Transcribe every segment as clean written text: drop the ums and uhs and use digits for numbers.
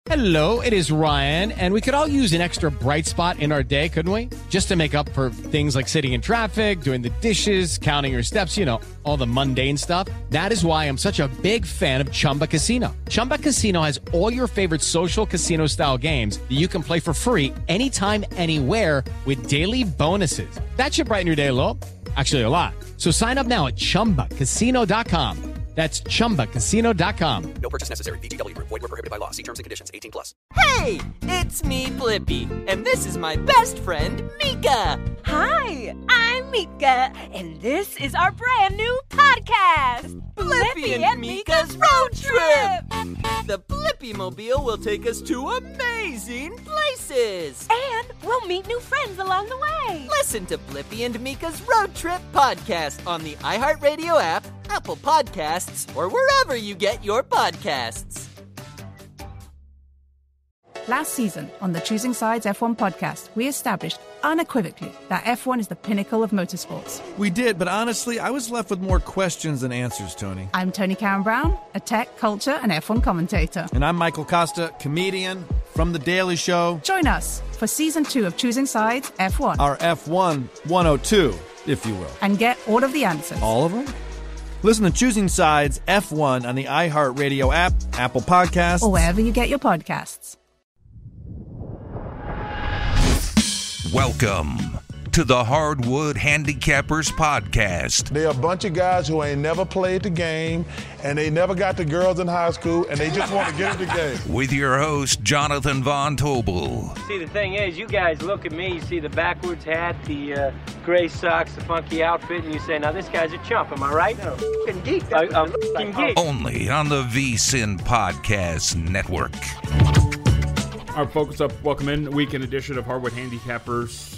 Hello, it is Ryan, and we could all use an extra bright spot in our day, couldn't we? Just to make up for things like sitting in traffic, doing the dishes, counting your steps, you know, all the mundane stuff. That is why I'm such a big fan of Chumba Casino. Chumba Casino has all your favorite social casino-style games that you can play for free anytime, anywhere with daily bonuses. That should brighten your day a little. Actually, a lot. So sign up now at ChumbaCasino.com. That's ChumbaCasino.com. No purchase necessary. VGW Group. Void where prohibited by law. See terms and conditions. 18+. Hey, it's me, Blippi, and this is my best friend, Mika. Hi, I'm Mika, and this is our brand new podcast, Blippi and Mika's Road Trip. The Blippi-mobile will take us to amazing places. And we'll meet new friends along the way. Listen to Blippi and Mika's Road Trip podcast on the iHeartRadio app, Apple Podcasts, or wherever you get your podcasts. Last season on the Choosing Sides F1 podcast, we established unequivocally that F1 is the pinnacle of motorsports. We did, but honestly, I was left with more questions than answers, Tony. I'm Tony Karen Brown, a tech, culture, and F1 commentator. And I'm Michael Costa, comedian from The Daily Show. Join us for Season 2 of Choosing Sides F1. Our F1 102, if you will. And get all of the answers. All of them? Listen to Choosing Sides F1 on the iHeartRadio app, Apple Podcasts, or wherever you get your podcasts. Welcome to the Hardwood Handicappers Podcast. They're a bunch of guys who ain't never played the game, and they never got the girls in high school, and they just want to get in the game. With your host, Jonathan Von Tobel. See, the thing is, you guys look at me, you see the backwards hat, the gray socks, the funky outfit, and you say, now this guy's a chump, am I right? No, f***ing geek. I'm f***ing geek. Only on the VSiN Podcast Network. All right, folks, welcome in. Weekend edition of Hardwood Handicappers.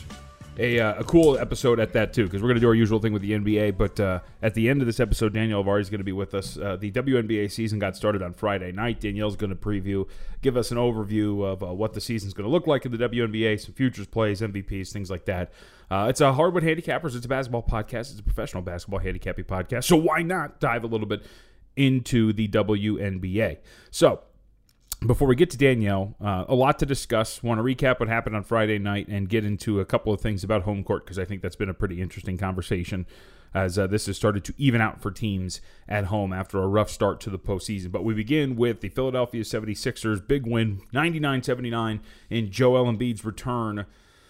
A cool episode at that, too, because we're going to do our usual thing with the NBA. But at the end of this episode, Danielle Avari is going to be with us. The WNBA season got started on Friday night. Danielle's going to give us an overview of what the season's going to look like in the WNBA, some futures plays, MVPs, things like that. It's a Hardwood Handicappers. It's a basketball podcast. It's a professional basketball handicapping podcast. So why not dive a little bit into the WNBA? So before we get to Danielle, a lot to discuss. Want to recap what happened on Friday night and get into a couple of things about home court, because I think that's been a pretty interesting conversation as this has started to even out for teams at home after a rough start to the postseason. But we begin with the Philadelphia 76ers big win, 99-79, in Joel Embiid's return.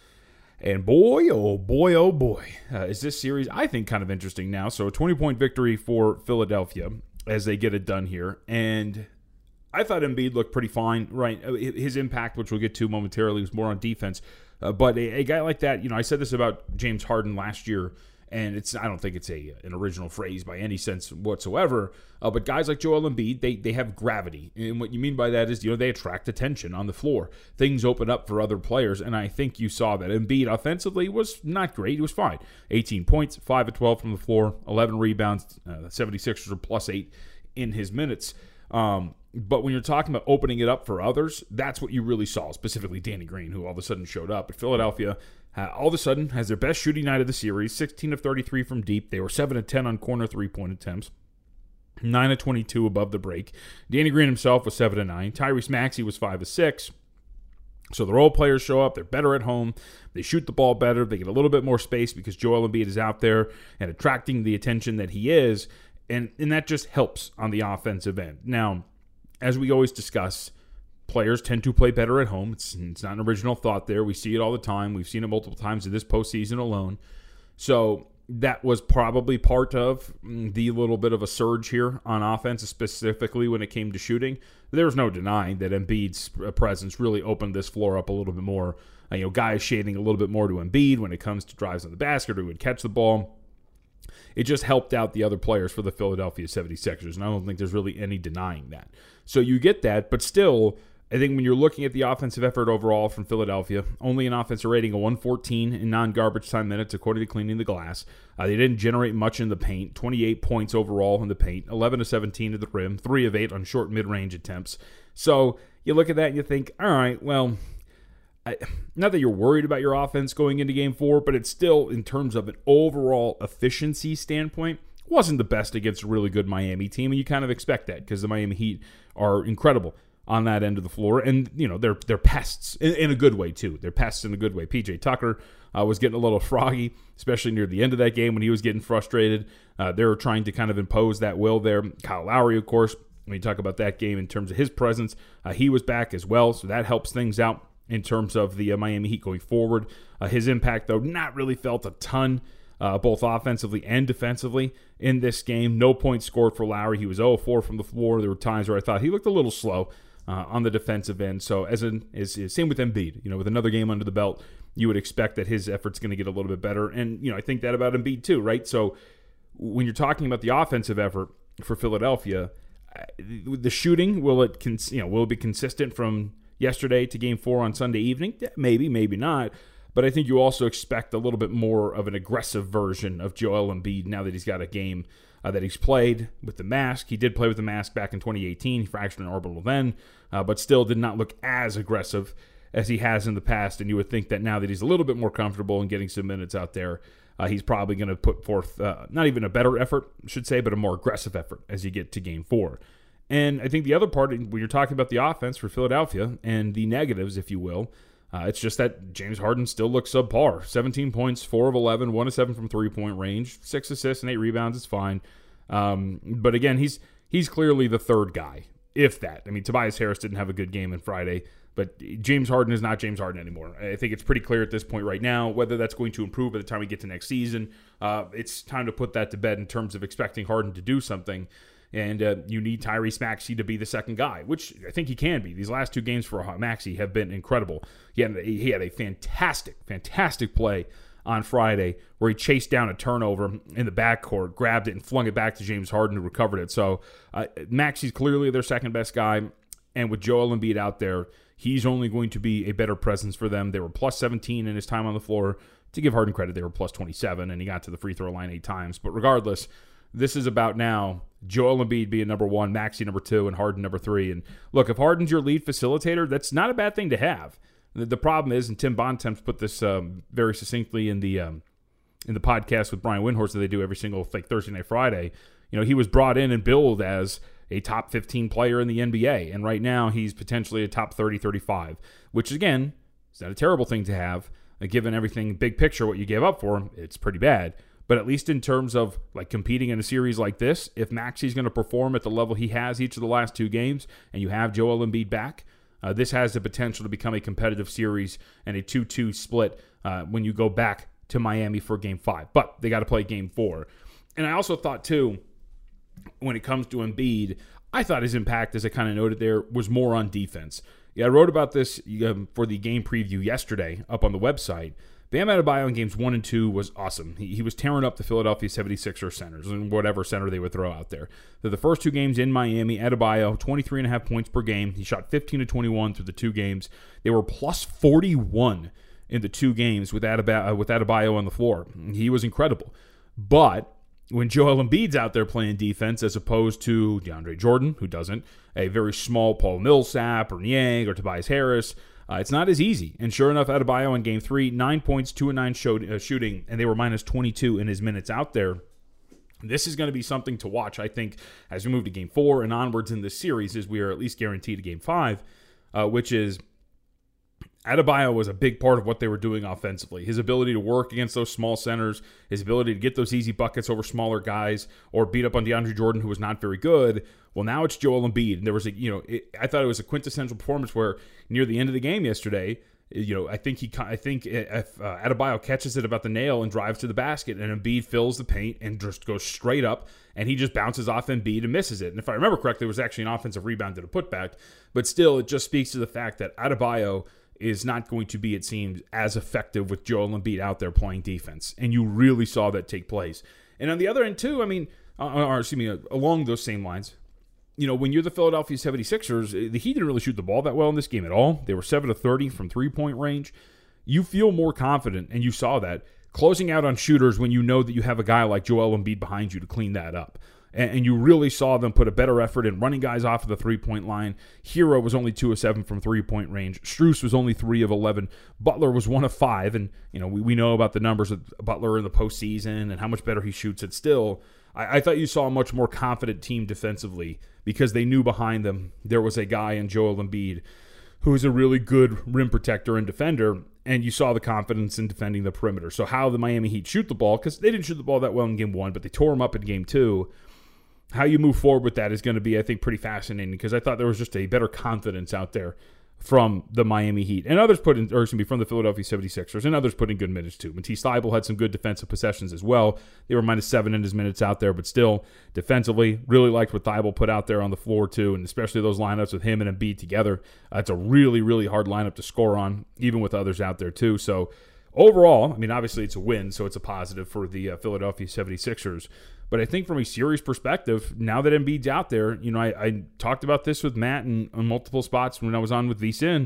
And boy, oh boy, oh boy, is this series, I think, kind of interesting now. So a 20-point victory for Philadelphia as they get it done here. And I thought Embiid looked pretty fine, right? His impact, which we'll get to momentarily, was more on defense. But a guy like that, I said this about James Harden last year, and I don't think it's an original phrase by any sense whatsoever. But guys like Joel Embiid, they have gravity. And what you mean by that is, they attract attention on the floor. Things open up for other players, and I think you saw that. Embiid offensively was not great. He was fine. 18 points, 5 of 12 from the floor, 11 rebounds. The 76ers are +8 in his minutes. But when you're talking about opening it up for others, that's what you really saw, specifically Danny Green, who all of a sudden showed up. But Philadelphia, all of a sudden, has their best shooting night of the series, 16 of 33 from deep. They were 7 of 10 on corner three-point attempts, 9 of 22 above the break. Danny Green himself was 7 of 9. Tyrese Maxey was 5 of 6. So the role players show up. They're better at home. They shoot the ball better. They get a little bit more space because Joel Embiid is out there and attracting the attention that he is. And that just helps on the offensive end. Now, as we always discuss, players tend to play better at home. It's not an original thought there. We see it all the time. We've seen it multiple times in this postseason alone. So that was probably part of the little bit of a surge here on offense, specifically when it came to shooting. There was no denying that Embiid's presence really opened this floor up a little bit more. Guys shading a little bit more to Embiid when it comes to drives on the basket or would catch the ball. It just helped out the other players for the Philadelphia 76ers, and I don't think there's really any denying that. So you get that, but still, I think when you're looking at the offensive effort overall from Philadelphia, only an offensive rating of 114 in non-garbage time minutes, according to Cleaning the Glass. They didn't generate much in the paint, 28 points overall in the paint, 11 of 17 at the rim, 3 of 8 on short mid-range attempts. So you look at that and you think, all right, well, not that you're worried about your offense going into Game 4, but it's still, in terms of an overall efficiency standpoint, wasn't the best against a really good Miami team, and you kind of expect that because the Miami Heat are incredible on that end of the floor. And, they're pests in a good way, too. They're pests in a good way. P.J. Tucker was getting a little froggy, especially near the end of that game when he was getting frustrated. They were trying to kind of impose that will there. Kyle Lowry, of course, when you talk about that game in terms of his presence, he was back as well, so that helps things out in terms of the Miami Heat going forward. His impact, though, not really felt a ton, both offensively and defensively in this game. No points scored for Lowry. He was 0-4 from the floor. There were times where I thought he looked a little slow on the defensive end. So same with Embiid. With another game under the belt, you would expect that his effort's going to get a little bit better. And, I think that about Embiid too, right? So when you're talking about the offensive effort for Philadelphia, the shooting, will it be consistent from yesterday to Game 4 on Sunday evening? Maybe, maybe not. But I think you also expect a little bit more of an aggressive version of Joel Embiid now that he's got a game that he's played with the mask. He did play with the mask back in 2018. He fractured an orbital then, but still did not look as aggressive as he has in the past. And you would think that now that he's a little bit more comfortable in getting some minutes out there, he's probably going to put forth not even a better effort, I should say, but a more aggressive effort as you get to Game 4. And I think the other part, when you're talking about the offense for Philadelphia and the negatives, if you will, it's just that James Harden still looks subpar. 17 points, 4 of 11, 1 of 7 from three-point range, 6 assists and 8 rebounds. It's fine. But again, he's clearly the third guy, if that. I mean, Tobias Harris didn't have a good game on Friday, but James Harden is not James Harden anymore. I think it's pretty clear at this point right now. Whether that's going to improve by the time we get to next season, it's time to put that to bed in terms of expecting Harden to do something. And you need Tyrese Maxey to be the second guy, which I think he can be. These last 2 games for Maxey have been incredible. He had a fantastic play on Friday where he chased down a turnover in the backcourt, grabbed it, and flung it back to James Harden, who recovered it. So Maxey's clearly their second best guy. And with Joel Embiid out there, he's only going to be a better presence for them. They were plus 17 in his time on the floor. To give Harden credit, they were plus 27, and he got to the free throw line 8 times. But regardless, this is about now Joel Embiid being number 1, Maxey number 2, and Harden number 3. And look, if Harden's your lead facilitator, that's not a bad thing to have. The problem is, and Tim Bontemps put this very succinctly in the podcast with Brian Windhorst that they do every single Thursday night, Friday. He was brought in and billed as a top 15 player in the NBA, and right now he's potentially a top 30, 35, which again, is not a terrible thing to have. Given everything, big picture, what you gave up for him, it's pretty bad. But at least in terms of competing in a series like this, if Maxey's going to perform at the level he has each of the last 2 games, and you have Joel Embiid back, this has the potential to become a competitive series and a 2-2 split when you go back to Miami for Game 5. But they got to play Game 4. And I also thought, too, when it comes to Embiid, I thought his impact, as I kind of noted there, was more on defense. Yeah, I wrote about this for the game preview yesterday up on the website. Bam Adebayo in games 1 and 2 was awesome. He was tearing up the Philadelphia 76ers centers and whatever center they would throw out there. The first 2 games in Miami, Adebayo, 23.5 points per game. He shot 15 to 21 through the 2 games. They were plus 41 in the 2 games with Adebayo on the floor. He was incredible. But when Joel Embiid's out there playing defense as opposed to DeAndre Jordan, who doesn't, a very small Paul Millsap or Niang or Tobias Harris, it's not as easy. And sure enough, Adebayo in Game 3, 9 points, 2 of 9 shooting, and they were minus 22 in his minutes out there. This is going to be something to watch, I think, as we move to Game 4 and onwards in this series, as we are at least guaranteed a Game 5, which is Adebayo was a big part of what they were doing offensively. His ability to work against those small centers, his ability to get those easy buckets over smaller guys, or beat up on DeAndre Jordan, who was not very good. Well, now it's Joel Embiid, and there was I thought it was a quintessential performance where near the end of the game yesterday, I think if Adebayo catches it about the nail and drives to the basket, and Embiid fills the paint and just goes straight up, and he just bounces off Embiid and misses it. And if I remember correctly, it was actually an offensive rebound and a putback, but still, it just speaks to the fact that Adebayo is not going to be, it seems, as effective with Joel Embiid out there playing defense. And you really saw that take place. And on the other end, too, along those same lines, when you're the Philadelphia 76ers, the Heat didn't really shoot the ball that well in this game at all. They were 7 of 30 from three-point range. You feel more confident, and you saw that, closing out on shooters when you know that you have a guy like Joel Embiid behind you to clean that up. And you really saw them put a better effort in running guys off of the three-point line. Hero was only 2 of 7 from three-point range. Strus was only 3 of 11. Butler was 1 of 5. And, we know about the numbers of Butler in the postseason and how much better he shoots it still. I thought you saw a much more confident team defensively because they knew behind them there was a guy in Joel Embiid who is a really good rim protector and defender, and you saw the confidence in defending the perimeter. So how the Miami Heat shoot the ball, because they didn't shoot the ball that well in Game 1, but they tore them up in Game 2. How you move forward with that is going to be, I think, pretty fascinating because I thought there was just a better confidence out there from the Miami Heat. And others from the Philadelphia 76ers, and others put in good minutes too. Matisse Thybulle had some good defensive possessions as well. They were -7 in his minutes out there, but still, defensively, really liked what Thybulle put out there on the floor too, and especially those lineups with him and Embiid together. It's a really, really hard lineup to score on, even with others out there too. So overall, I mean, obviously it's a win, so it's a positive for the Philadelphia 76ers. But I think from a series perspective, now that Embiid's out there, I talked about this with Matt on multiple spots when I was on with VSiN.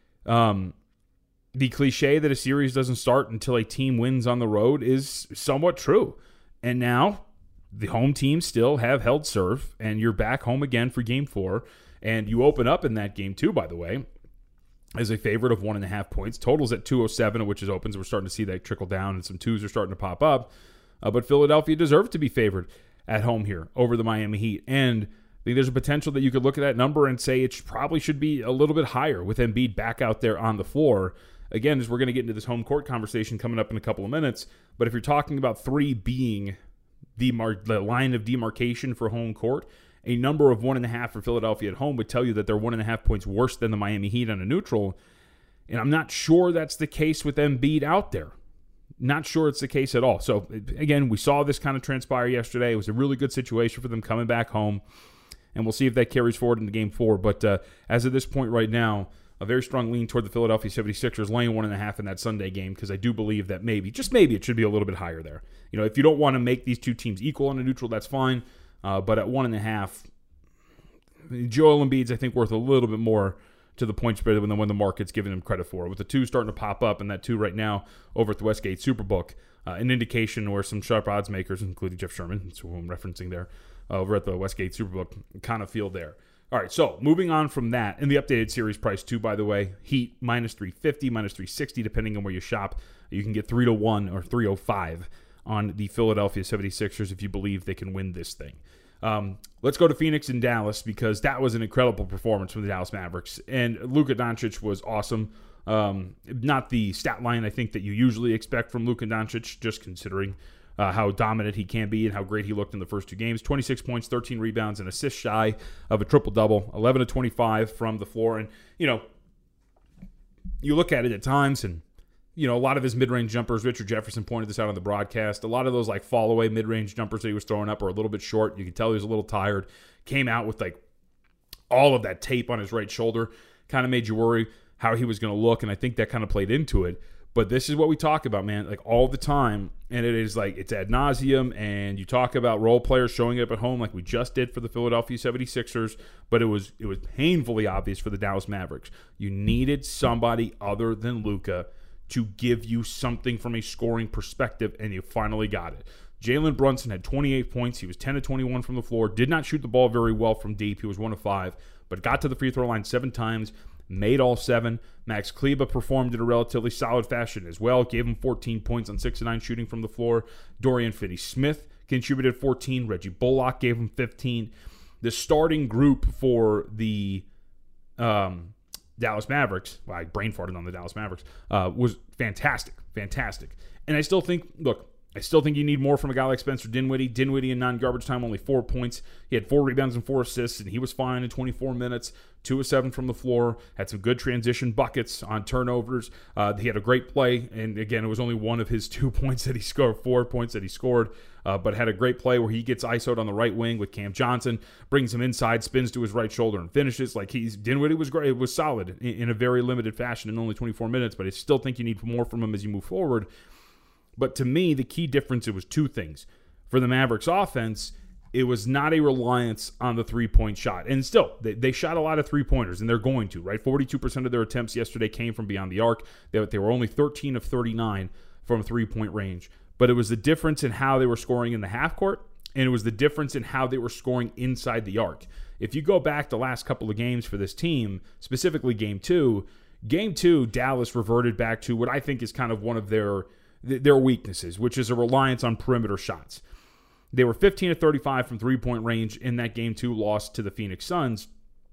The cliche that a series doesn't start until a team wins on the road is somewhat true. And now the home team still have held serve, and you're back home again for Game 4. And you open up in that game too, by the way, as a favorite of 1.5 points. Total's at 207, which is opens. We're starting to see that trickle down, and some twos are starting to pop up. But Philadelphia deserves to be favored at home here over the Miami Heat. And I think there's a potential that you could look at that number and say it probably should be a little bit higher with Embiid back out there on the floor. Again, as we're going to get into this home court conversation coming up in a couple of minutes. But if you're talking about 3 being the line of demarcation for home court, a number of 1.5 for Philadelphia at home would tell you that they're 1.5 points worse than the Miami Heat on a neutral. And I'm not sure that's the case with Embiid out there. Not sure it's the case at all. So, again, we saw this kind of transpire yesterday. It was a really good situation for them coming back home, and we'll see if that carries forward into Game 4. But as of this point right now, a very strong lean toward the Philadelphia 76ers, laying 1.5 in that Sunday game, because I do believe that maybe, just maybe, it should be a little bit higher there. If you don't want to make these two teams equal on a neutral, that's fine. But at 1.5, Joel Embiid's, I think, worth a little bit more to the point spread than when the market's giving him credit for. With the 2 starting to pop up, and that 2 right now over at the Westgate Superbook, an indication where some sharp odds makers, including Jeff Sherman, that's who I'm referencing there, over at the Westgate Superbook, kind of feel there. All right, so moving on from that, and the updated series price too, by the way, Heat -350, -360, depending on where you shop. You can get 3-1 or 305 on the Philadelphia 76ers if you believe they can win this thing. Let's go to Phoenix and Dallas, because that was an incredible performance from the Dallas Mavericks. And Luka Doncic was awesome. Not the stat line I think that you usually expect from Luka Doncic, just considering how dominant he can be and how great he looked in the first 2 games. 26 points, 13 rebounds, and assists shy of a triple-double. 11 of 25 from the floor. And, you look at it at times, and a lot of his mid-range jumpers, Richard Jefferson pointed this out on the broadcast, a lot of those fall-away mid-range jumpers that he was throwing up are a little bit short. You could tell he was a little tired. Came out with all of that tape on his right shoulder. Kind of made you worry how he was going to look, and I think that kind of played into it. But this is what we talk about, man, all the time, and it is it's ad nauseum, and you talk about role players showing up at home like we just did for the Philadelphia 76ers, but it was painfully obvious for the Dallas Mavericks. You needed somebody other than Luka to give you something from a scoring perspective, and you finally got it. Jalen Brunson had 28 points. He was 10 of 21 from the floor. Did not shoot the ball very well from deep. He was 1 of 5, but got to the free throw line 7 times, made all 7. Max Kleber performed in a relatively solid fashion as well. Gave him 14 points on 6 of 9 shooting from the floor. Dorian Finney-Smith contributed 14. Reggie Bullock gave him 15. The starting group for the Dallas Mavericks, I brain farted on the Dallas Mavericks, was fantastic. And I still think you need more from a guy like Spencer Dinwiddie. Dinwiddie in non-garbage time, only 4 points. He had 4 rebounds and 4 assists, and he was fine in 24 minutes. 2 of 7 from the floor. Had some good transition buckets on turnovers. He had a great play, and again, it was only 1 of his 2 points that he scored, 4 points that he scored, but had a great play where he gets ISO'd on the right wing with Cam Johnson, brings him inside, spins to his right shoulder, and finishes. Dinwiddie was great. It was solid in a very limited fashion in only 24 minutes, but I still think you need more from him as you move forward. But to me, the key difference, it was 2 things. For the Mavericks offense, it was not a reliance on the three-point shot. And still, they shot a lot of three-pointers, and they're going to, right? 42% of their attempts yesterday came from beyond the arc. They were only 13 of 39 from three-point range. But it was the difference in how they were scoring in the half court, and it was the difference in how they were scoring inside the arc. If you go back the last couple of games for this team, specifically Game 2, Dallas reverted back to what I think is kind of one of their weaknesses, which is a reliance on perimeter shots. They were 15 of 35 from three-point range in that Game 2 loss to the Phoenix Suns,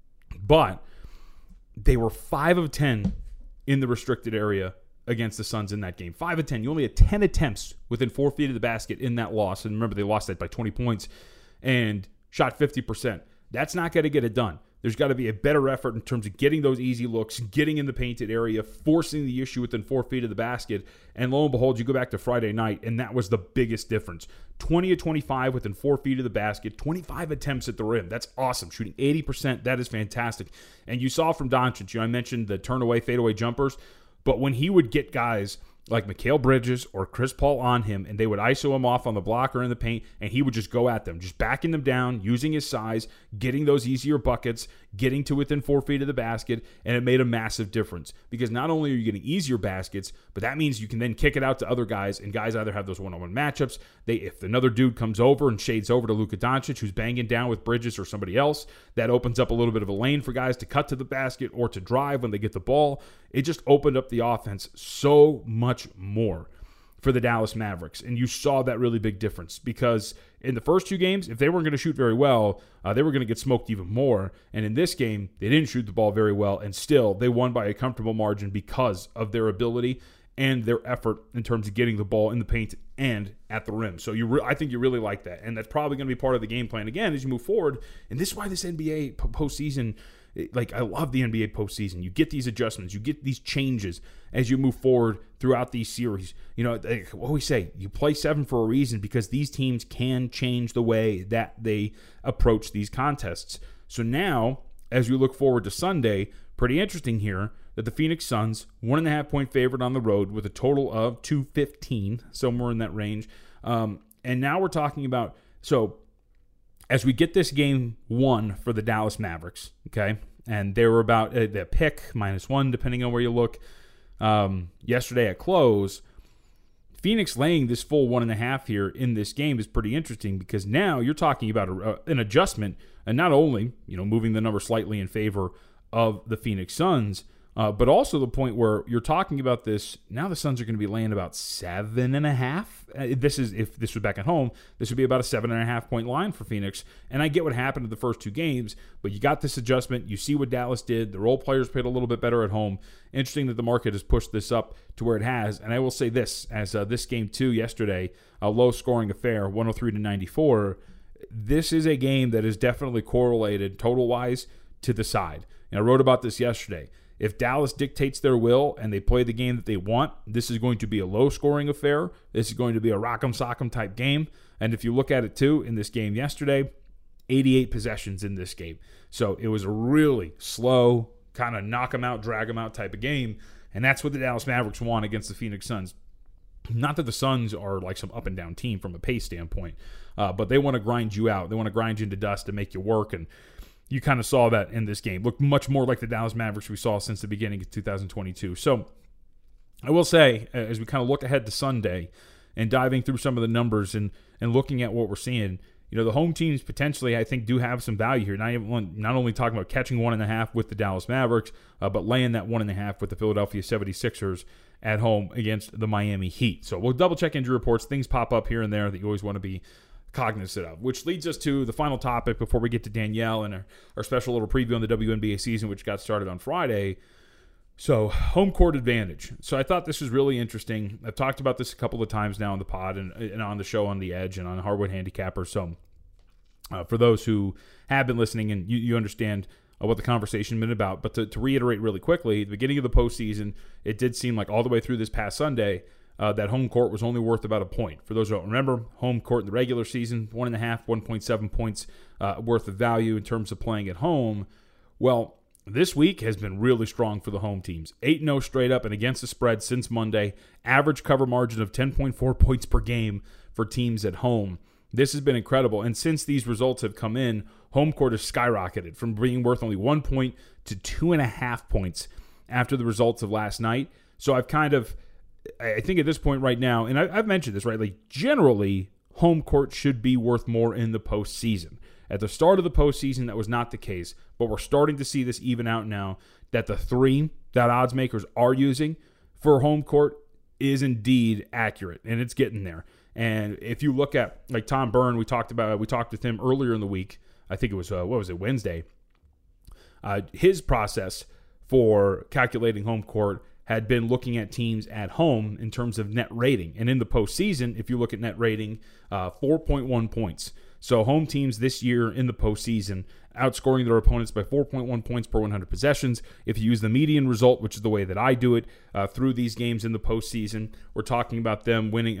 but they were 5 of 10 in the restricted area against the Suns in that game. 5 of 10. You only had 10 attempts within 4 feet of the basket in that loss. And remember, they lost that by 20 points and shot 50%. That's not going to get it done. There's got to be a better effort in terms of getting those easy looks, getting in the painted area, forcing the issue within 4 feet of the basket. And lo and behold, you go back to Friday night, and that was the biggest difference. 20 of 25 within 4 feet of the basket, 25 attempts at the rim. That's awesome. Shooting 80%, that is fantastic. And you saw from Doncic, I mentioned the turn-away, fadeaway jumpers, but when he would get guys like Mikal Bridges or Chris Paul on him, and they would ISO him off on the block or in the paint, and he would just go at them, just backing them down, using his size, getting those easier buckets, getting to within 4 feet of the basket, and it made a massive difference. Because not only are you getting easier baskets, but that means you can then kick it out to other guys, and guys either have those one-on-one matchups. If another dude comes over and shades over to Luka Doncic, who's banging down with Bridges or somebody else, that opens up a little bit of a lane for guys to cut to the basket or to drive when they get the ball. It just opened up the offense so much more for the Dallas Mavericks. And you saw that really big difference because in the first 2 games, if they weren't going to shoot very well, they were going to get smoked even more. And in this game, they didn't shoot the ball very well, and still they won by a comfortable margin because of their ability and their effort in terms of getting the ball in the paint and at the rim. So I think you really like that. And that's probably going to be part of the game plan again as you move forward. And this is why this NBA postseason, like, I love the NBA postseason. You get these adjustments. You get these changes as you move forward throughout these series. You know, I always say you play 7 for a reason because these teams can change the way that they approach these contests. So now, as we look forward to Sunday, pretty interesting here that the Phoenix Suns, 1.5-point favorite on the road with a total of 215, somewhere in that range. And now we're talking about, so as we get this game 1 for the Dallas Mavericks, okay, and they were about the pick -1, depending on where you look, yesterday at close. Phoenix laying this full 1.5 here in this game is pretty interesting because now you're talking about an adjustment, and not only moving the number slightly in favor of the Phoenix Suns, but also the point where you're talking about this, now the Suns are going to be laying about 7.5. This is, if this was back at home, this would be about a 7.5-point line for Phoenix. And I get what happened in the first 2 games, but you got this adjustment. You see what Dallas did. The role players played a little bit better at home. Interesting that the market has pushed this up to where it has. And I will say this, as this game 2 yesterday, a low-scoring affair, 103-94, this is a game that is definitely correlated total-wise to the side. And I wrote about this yesterday. If Dallas dictates their will and they play the game that they want, this is going to be a low-scoring affair. This is going to be a rock'em sock'em type game. And if you look at it, too, in this game yesterday, 88 possessions in this game. So it was a really slow, kind of knock them out, drag them out type of game. And that's what the Dallas Mavericks want against the Phoenix Suns. Not that the Suns are like some up-and-down team from a pace standpoint, but they want to grind you out. They want to grind you into dust and make you work. And you kind of saw that in this game. Looked much more like the Dallas Mavericks we saw since the beginning of 2022. So I will say, as we kind of look ahead to Sunday and diving through some of the numbers and looking at what we're seeing, the home teams potentially, I think, do have some value here. Not only talking about catching 1.5 with the Dallas Mavericks, but laying that 1.5 with the Philadelphia 76ers at home against the Miami Heat. So we'll double-check injury reports. Things pop up here and there that you always want to be cognizant of, which leads us to the final topic before we get to Danielle and our special little preview on the WNBA season, which got started on Friday. So, home court advantage. So I thought this was really interesting. I've talked about this a couple of times now on the pod and on the show on The Edge and on Hardwood Handicapper. So for those who have been listening and you understand what the conversation has been about, but to reiterate really quickly, the beginning of the postseason, it did seem like all the way through this past Sunday, that home court was only worth about a point. For those who don't remember, home court in the regular season, 1.5, 1.7 points worth of value in terms of playing at home. Well, this week has been really strong for the home teams. 8-0 straight up and against the spread since Monday. Average cover margin of 10.4 points per game for teams at home. This has been incredible. And since these results have come in, home court has skyrocketed from being worth only 1 point to 2.5 points after the results of last night. So I think at this point right now, and I've mentioned this, right? Like, generally, home court should be worth more in the postseason. At the start of the postseason, that was not the case, but we're starting to see this even out now, that the 3 that odds makers are using for home court is indeed accurate, and it's getting there. And if you look at like Tom Byrne, we talked with him earlier in the week. I think it was Wednesday. His process for calculating home court had been looking at teams at home in terms of net rating. And in the postseason, if you look at net rating, 4.1 points. So home teams this year in the postseason outscoring their opponents by 4.1 points per 100 possessions. If you use the median result, which is the way that I do it, through these games in the postseason, we're talking about them winning,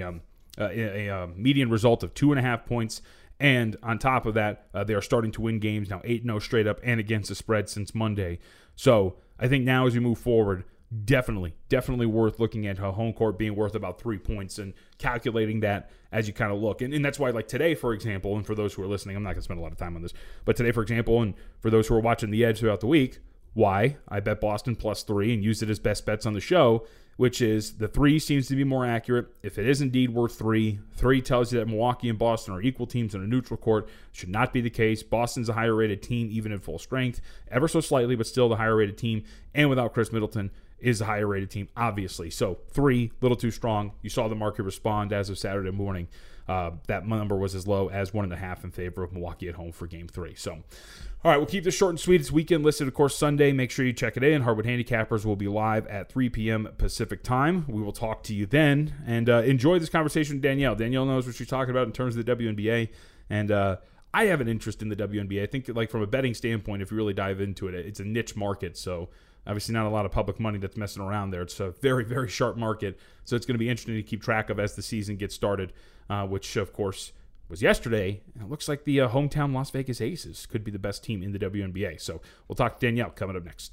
a median result of 2.5 points. And on top of that, they are starting to win games now 8-0 straight up and against the spread since Monday. So I think now as we move forward, definitely worth looking at home court being worth about 3 points and calculating that as you kind of look. And that's why, like today, for example, and for those who are listening, I'm not going to spend a lot of time on this, but today, for example, and for those who are watching The Edge throughout the week, why I bet Boston +3 and used it as best bets on the show, which is the 3 seems to be more accurate. If it is indeed worth 3 tells you that Milwaukee and Boston are equal teams on a neutral court. Should not be the case. Boston's a higher rated team, even in full strength, ever so slightly, but still the higher rated team. And without Chris Middleton, is a higher rated team, obviously. So 3, little too strong. You saw the market respond as of Saturday morning. That number was as low as 1.5 in favor of Milwaukee at home for Game 3. So, all right, we'll keep this short and sweet. It's weekend listed, of course, Sunday. Make sure you check it in. Hardwood Handicappers will be live at 3 p.m. Pacific time. We will talk to you then. And enjoy this conversation with Danielle. Danielle knows what she's talking about in terms of the WNBA. And I have an interest in the WNBA. I think, like, from a betting standpoint, if you really dive into it, it's a niche market. So, obviously not a lot of public money that's messing around there. It's a very, very sharp market. So it's going to be interesting to keep track of as the season gets started, which, of course, was yesterday. And it looks like the hometown Las Vegas Aces could be the best team in the WNBA. So we'll talk to Danielle coming up next.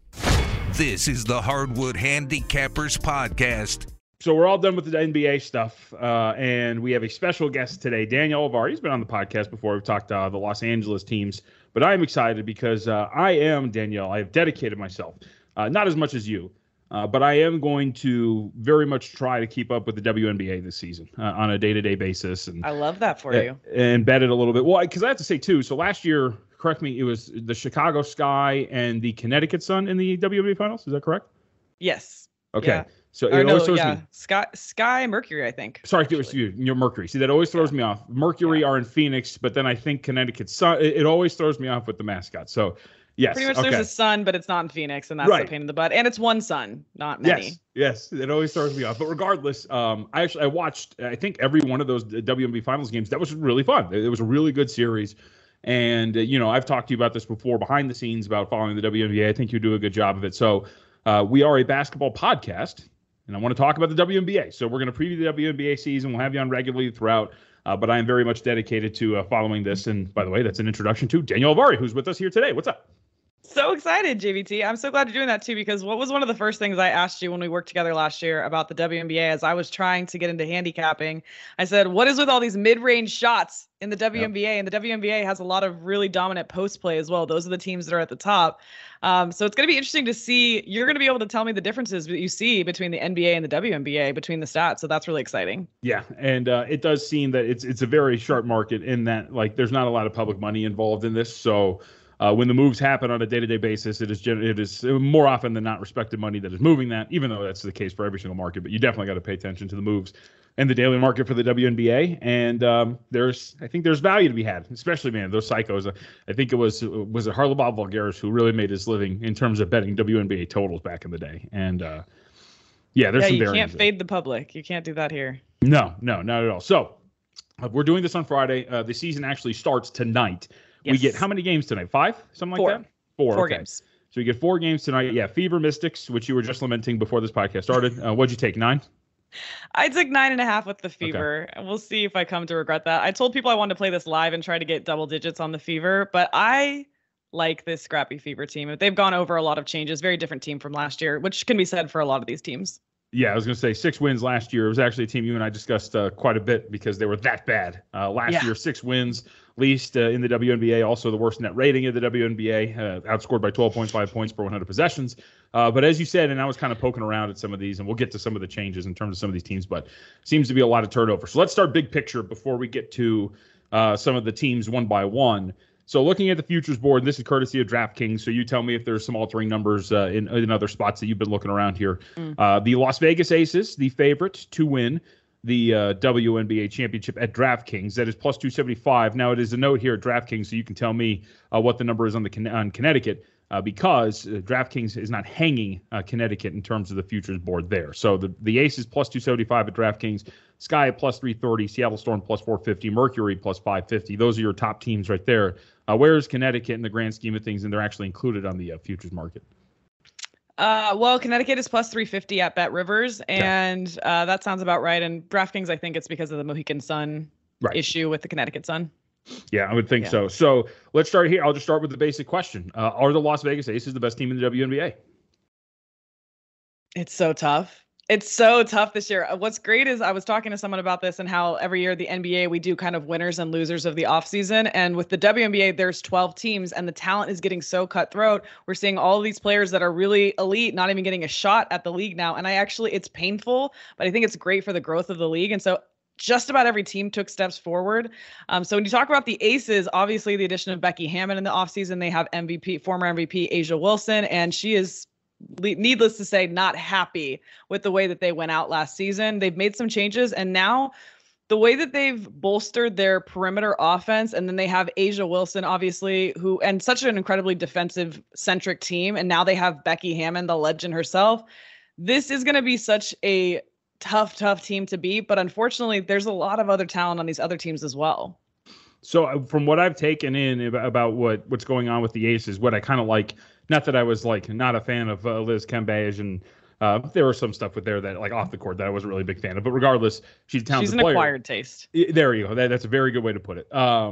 This is the Hardwood Handicappers Podcast. So we're all done with the NBA stuff, and we have a special guest today, Danielle Alvari. He's been on the podcast before. We've talked to the Los Angeles teams. But I'm excited because I have dedicated myself, not as much as you, but I am going to very much try to keep up with the WNBA this season on a day-to-day basis. And I love that for you. And bet it a little bit. Well, because I have to say, too, so last year, correct me, it was the Chicago Sky and the Connecticut Sun in the WNBA Finals. Is that correct? Yes. Okay. Yeah. So it always throws me. Sky Mercury, I think. Sorry, it was your Mercury. See, that always throws me off. Mercury are in Phoenix, but then I think Connecticut Sun. It always throws me off with the mascot. So, yes. Pretty much there's a sun, but it's not in Phoenix, and that's the pain in the butt. And it's one sun, not many. Yes. It always throws me off. But regardless, I watched, I think, every one of those WNBA Finals games. That was really fun. It was a really good series. And, I've talked to you about this before behind the scenes about following the WNBA. I think you do a good job of it. So, we are a basketball podcast. And I want to talk about the WNBA. So we're going to preview the WNBA season. We'll have you on regularly throughout. But I am very much dedicated to following this. And by the way, that's an introduction to Danielle Alvari, who's with us here today. What's up? So excited, JVT. I'm so glad you're doing that, too, because what was one of the first things I asked you when we worked together last year about the WNBA as I was trying to get into handicapping? I said, what is with all these mid-range shots in the WNBA? Yep. And the WNBA has a lot of really dominant post play as well. Those are the teams that are at the top. So it's going to be interesting to see. You're going to be able to tell me the differences that you see between the NBA and the WNBA, between the stats. So that's really exciting. Yeah, and it does seem that it's a very sharp market in that, like, there's not a lot of public money involved in this. So when the moves happen on a day-to-day basis, it is more often than not respected money that is moving that, even though that's the case for every single market. But you definitely got to pay attention to the moves in the daily market for the WNBA. And I think there's value to be had, especially, man, those psychos. I think it was Harlebov Vulgaris who really made his living in terms of betting WNBA totals back in the day. And there's some you can't fade the public. You can't do that here. No, not at all. So we're doing this on Friday. The season actually starts tonight. Yes. We get how many games tonight? 5? Something like that? 4 games. So we get 4 games tonight. Yeah, Fever Mystics, which you were just lamenting before this podcast started. What'd you take, 9? I took 9.5 with the Fever. Okay. We'll see if I come to regret that. I told people I wanted to play this live and try to get double digits on the Fever, but I like this scrappy Fever team. They've gone over a lot of changes. Very different team from last year, which can be said for a lot of these teams. Yeah, I was going to say 6 wins last year. It was actually a team you and I discussed quite a bit because they were that bad. Last year, 6 wins, least in the WNBA, also the worst net rating of the WNBA, outscored by 12.5 points per 100 possessions. But as you said, and I was kind of poking around at some of these, and we'll get to some of the changes in terms of some of these teams, but seems to be a lot of turnover. So let's start big picture before we get to some of the teams one by one. So looking at the futures board, this is courtesy of DraftKings, so you tell me if there's some altering numbers in other spots that you've been looking around here. The Las Vegas Aces, the favorite to win, the WNBA championship at DraftKings. That is plus 275. Now, it is a note here at DraftKings, so you can tell me what the number is on Connecticut, because DraftKings is not hanging Connecticut in terms of the futures board there. So the Aces plus 275 at DraftKings, Sky at plus 330, Seattle Storm plus 450, Mercury plus 550. Those are your top teams right there. Where is Connecticut in the grand scheme of things, and they're actually included on the futures market? Well, Connecticut is plus 350 at Bet Rivers, and that sounds about right. And DraftKings, I think it's because of the Mohegan Sun issue with the Connecticut Sun. Yeah, I would think so. So let's start here. I'll just start with the basic question. Are the Las Vegas Aces the best team in the WNBA? It's so tough. It's so tough this year. What's great is I was talking to someone about this and how every year the NBA, we do kind of winners and losers of the offseason. And with the WNBA, there's 12 teams and the talent is getting so cutthroat. We're seeing all of these players that are really elite, not even getting a shot at the league now. And it's painful, but I think it's great for the growth of the league. And so just about every team took steps forward. So when you talk about the Aces, obviously the addition of Becky Hammon in the offseason, they have former MVP A'ja Wilson, and she is, needless to say, not happy with the way that they went out last season. They've made some changes, and now the way that they've bolstered their perimeter offense, and then they have A'ja Wilson, obviously, and such an incredibly defensive-centric team, and now they have Becky Hammon, the legend herself. This is going to be such a tough team to beat, but unfortunately, there's a lot of other talent on these other teams as well. So from what I've taken in about what's going on with the Aces, what I kind of like, not that I was like not a fan of Liz Cambage, and there was some stuff with there that like off the court that I wasn't really a big fan of, but regardless, she's a talented player. She's an acquired taste. There you go. That's a very good way to put it.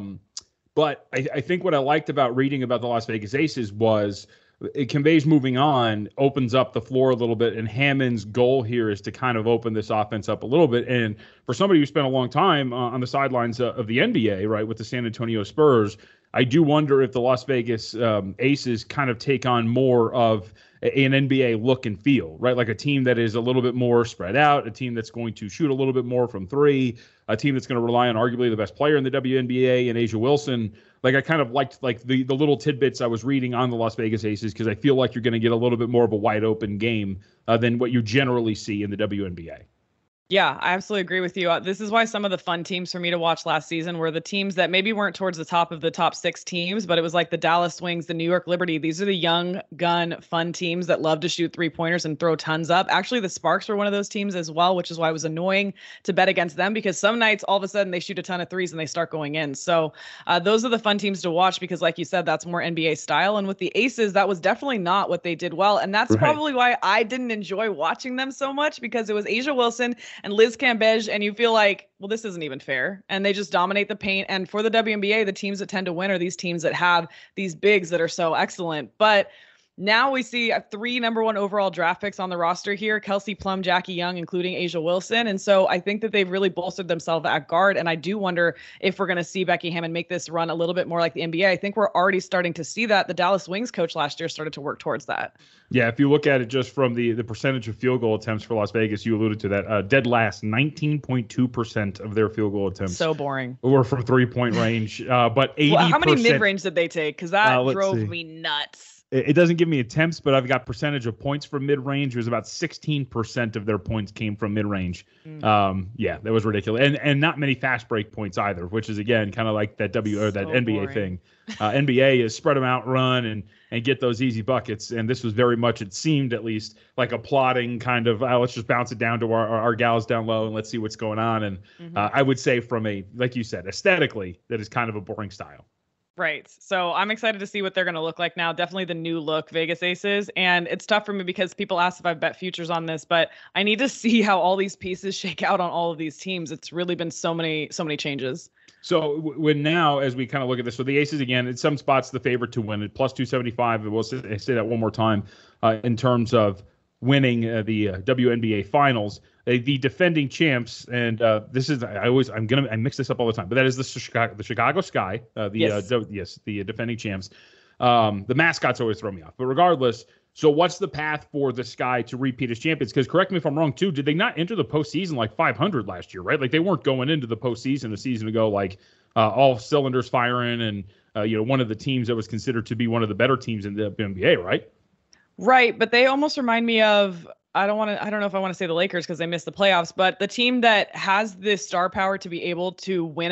But I think what I liked about reading about the Las Vegas Aces was Cambage moving on opens up the floor a little bit, and Hammon's goal here is to kind of open this offense up a little bit. And for somebody who spent a long time on the sidelines of the NBA, right, with the San Antonio Spurs, I do wonder if the Las Vegas Aces kind of take on more of an NBA look and feel, right? Like a team that is a little bit more spread out, a team that's going to shoot a little bit more from three, a team that's going to rely on arguably the best player in the WNBA and A'ja Wilson. Like I kind of liked like the little tidbits I was reading on the Las Vegas Aces, because I feel like you're going to get a little bit more of a wide open game than what you generally see in the WNBA. Yeah, I absolutely agree with you. This is why some of the fun teams for me to watch last season were the teams that maybe weren't towards the top of the top 6 teams, but it was like the Dallas Wings, the New York Liberty. These are the young gun fun teams that love to shoot 3-pointers and throw tons up. Actually, the Sparks were one of those teams as well, which is why it was annoying to bet against them, because some nights all of a sudden they shoot a ton of threes and they start going in. So those are the fun teams to watch, because like you said, that's more NBA style. And with the Aces, that was definitely not what they did well. And that's probably why I didn't enjoy watching them so much, because it was A'ja Wilson and Liz Cambage, and you feel like, well, this isn't even fair. And they just dominate the paint. And for the WNBA, the teams that tend to win are these teams that have these bigs that are so excellent. But now we see 3 number 1 overall draft picks on the roster here: Kelsey Plum, Jackie Young, including A'ja Wilson. And so I think that they've really bolstered themselves at guard. And I do wonder if we're going to see Becky Hammon make this run a little bit more like the NBA. I think we're already starting to see that. The Dallas Wings coach last year started to work towards that. Yeah, if you look at it just from the percentage of field goal attempts for Las Vegas, you alluded to that. Dead last, 19.2% of their field goal attempts. So boring. Were from 3-point range, but 80%. Well, how many mid-range did they take? Because that drove me nuts. It doesn't give me attempts, but I've got percentage of points from mid-range. It was about 16% of their points came from mid-range. Yeah, that was ridiculous. And not many fast break points either, which is, again, kind of like that NBA boring thing. NBA is spread them out, run, and get those easy buckets. And this was very much, it seemed at least, like a plotting kind of, let's just bounce it down to our gals down low and let's see what's going on. And I would say from a, like you said, aesthetically, that is kind of a boring style. Right. So I'm excited to see what they're going to look like now. Definitely the new look Vegas Aces. And it's tough for me because people ask if I've bet futures on this, but I need to see how all these pieces shake out on all of these teams. It's really been so many changes. So when now, as we kind of look at this, so the Aces, again, in some spots, the favorite to win it, plus 275. We'll say that one more time in terms of winning the WNBA finals. The defending champs, and this is I mix this up all the time, but that is the Chicago Sky, the defending champs. The mascots always throw me off, but regardless, so what's the path for the Sky to repeat as champions? Because correct me if I'm wrong too, did they not enter the postseason like 500 last year, right? Like they weren't going into the postseason a season ago like all cylinders firing, and one of the teams that was considered to be one of the better teams in the NBA, right? Right, but they almost remind me of I don't know if I want to say the Lakers because they missed the playoffs, but the team that has the star power to be able to win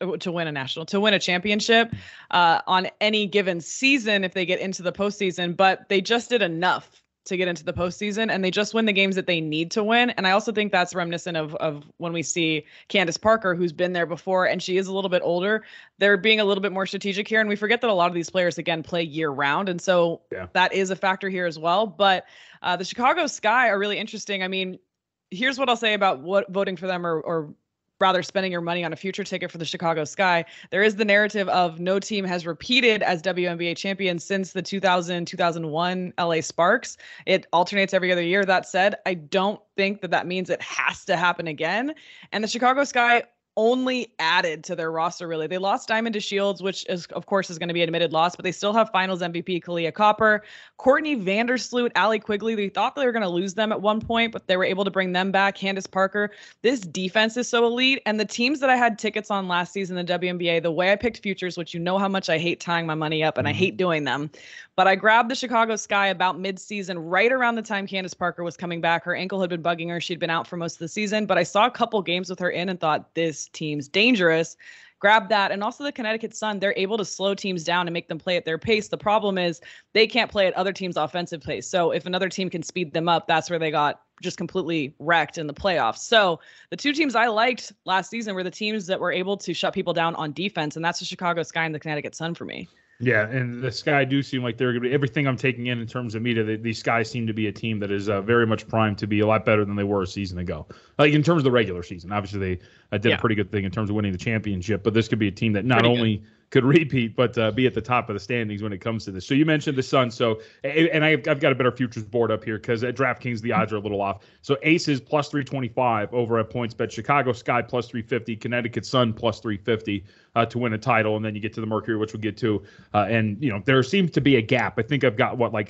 a championship on any given season if they get into the postseason, but they just did enough to get into the postseason, and they just win the games that they need to win. And I also think that's reminiscent of when we see Candace Parker, who's been there before, and she is a little bit older. They're being a little bit more strategic here, and we forget that a lot of these players, again, play year-round, and so that is a factor here as well. But the Chicago Sky are really interesting. I mean, here's what I'll say about voting for them or rather spending your money on a future ticket for the Chicago Sky. There is the narrative of no team has repeated as WNBA champions since the 2000-2001 LA Sparks. It alternates every other year. That said, I don't think that means it has to happen again. And the Chicago Sky only added to their roster, really. They lost Diamond DeShields, which is, of course, is going to be an admitted loss, but they still have finals MVP Kalia Copper, Courtney Vandersloot, Allie Quigley. They thought they were going to lose them at one point, but they were able to bring them back. Candace Parker. This defense is so elite. And the teams that I had tickets on last season in the WNBA, the way I picked futures, which you know how much I hate tying my money up and I hate doing them, but I grabbed the Chicago Sky about mid-season, right around the time Candace Parker was coming back. Her ankle had been bugging her. She'd been out for most of the season, but I saw a couple games with her in and thought, this team's dangerous. Grab that. And also the Connecticut Sun, they're able to slow teams down and make them play at their pace. The problem is they can't play at other teams' offensive pace. So if another team can speed them up, that's where they got just completely wrecked in the playoffs. So the two teams I liked last season were the teams that were able to shut people down on defense, and that's the Chicago Sky and the Connecticut Sun for me. Yeah, and the Sky do seem like they're going to be everything I'm taking in terms of media. The Sky seem to be a team that is very much primed to be a lot better than they were a season ago. Like in terms of the regular season, obviously they did a pretty good thing in terms of winning the championship. But this could be a team that not only could repeat, but be at the top of the standings when it comes to this. So you mentioned the Sun. So, and I've got a better futures board up here because at DraftKings the odds are a little off. So Aces plus 325 over at PointsBet, Chicago Sky plus 350, Connecticut Sun plus 350 to win a title, and then you get to the Mercury, which we'll get to. And there seems to be a gap. I think I've got like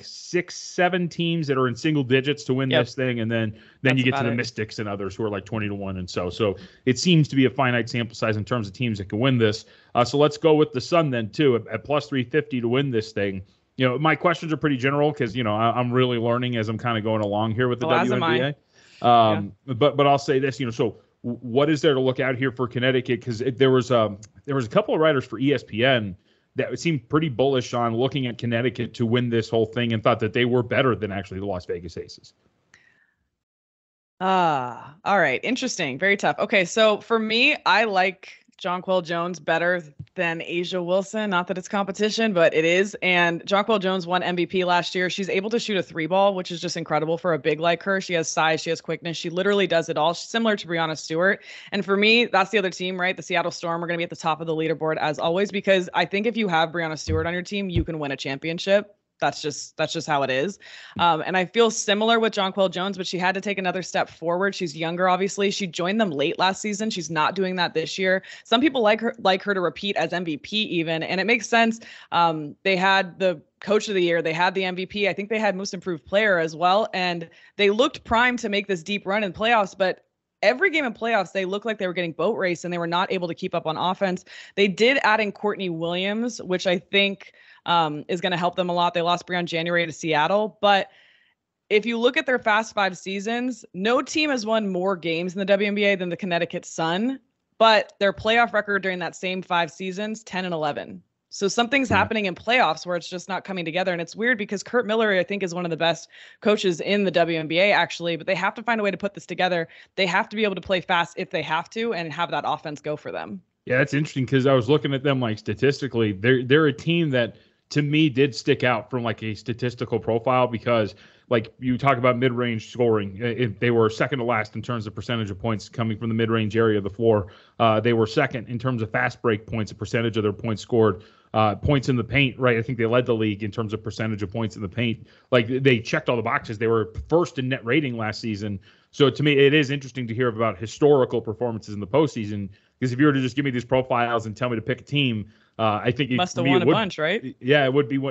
6-7 teams that are in single digits to win this thing, and then you get to the Mystics and others who are like 20-1, and so it seems to be a finite sample size in terms of teams that can win this. So let's go with the Sun then too at plus 350 to win this thing. My questions are pretty general because I'm really learning as I'm kind of going along here with the WNBA. But I'll say this, so what is there to look out here for Connecticut? Because there was a couple of writers for ESPN that seemed pretty bullish on looking at Connecticut to win this whole thing and thought that they were better than actually the Las Vegas Aces. All right. Interesting. Very tough. Okay. So for me, I like Jonquel Jones better than Asia Wilson. Not that it's competition, but it is. And Jonquel Jones won MVP last year. She's able to shoot a 3-ball, which is just incredible for a big like her. She has size. She has quickness. She literally does it all. She's similar to Breanna Stewart. And for me, that's the other team, right? The Seattle Storm are going to be at the top of the leaderboard as always, because I think if you have Breanna Stewart on your team, you can win a championship. That's just how it is. And I feel similar with Jonquel Jones, but she had to take another step forward. She's younger, obviously. She joined them late last season. She's not doing that this year. Some people like her to repeat as MVP even, and it makes sense. They had the Coach of the Year. They had the MVP. I think they had Most Improved Player as well. And they looked primed to make this deep run in playoffs, but every game in playoffs, they looked like they were getting boat race and they were not able to keep up on offense. They did add in Courtney Williams, which I think is going to help them a lot. They lost Breann January to Seattle, but if you look at their fast 5 seasons, no team has won more games in the WNBA than the Connecticut Sun, but their playoff record during that same 5 seasons, 10-11. So something's happening in playoffs where it's just not coming together. And it's weird because Curt Miller, I think, is one of the best coaches in the WNBA, actually, but they have to find a way to put this together. They have to be able to play fast if they have to and have that offense go for them. Yeah, that's interesting because I was looking at them like statistically. They're a team that, to me, did stick out from like a statistical profile because like you talk about mid-range scoring, they were second to last in terms of percentage of points coming from the mid-range area of the floor. They were second in terms of fast break points, a percentage of their points scored. Points in the paint, right? I think they led the league in terms of percentage of points in the paint. Like they checked all the boxes. They were first in net rating last season. So to me, it is interesting to hear about historical performances in the postseason. Because if you were to just give me these profiles and tell me to pick a team, I think you must have won a bunch, right? Yeah, it would be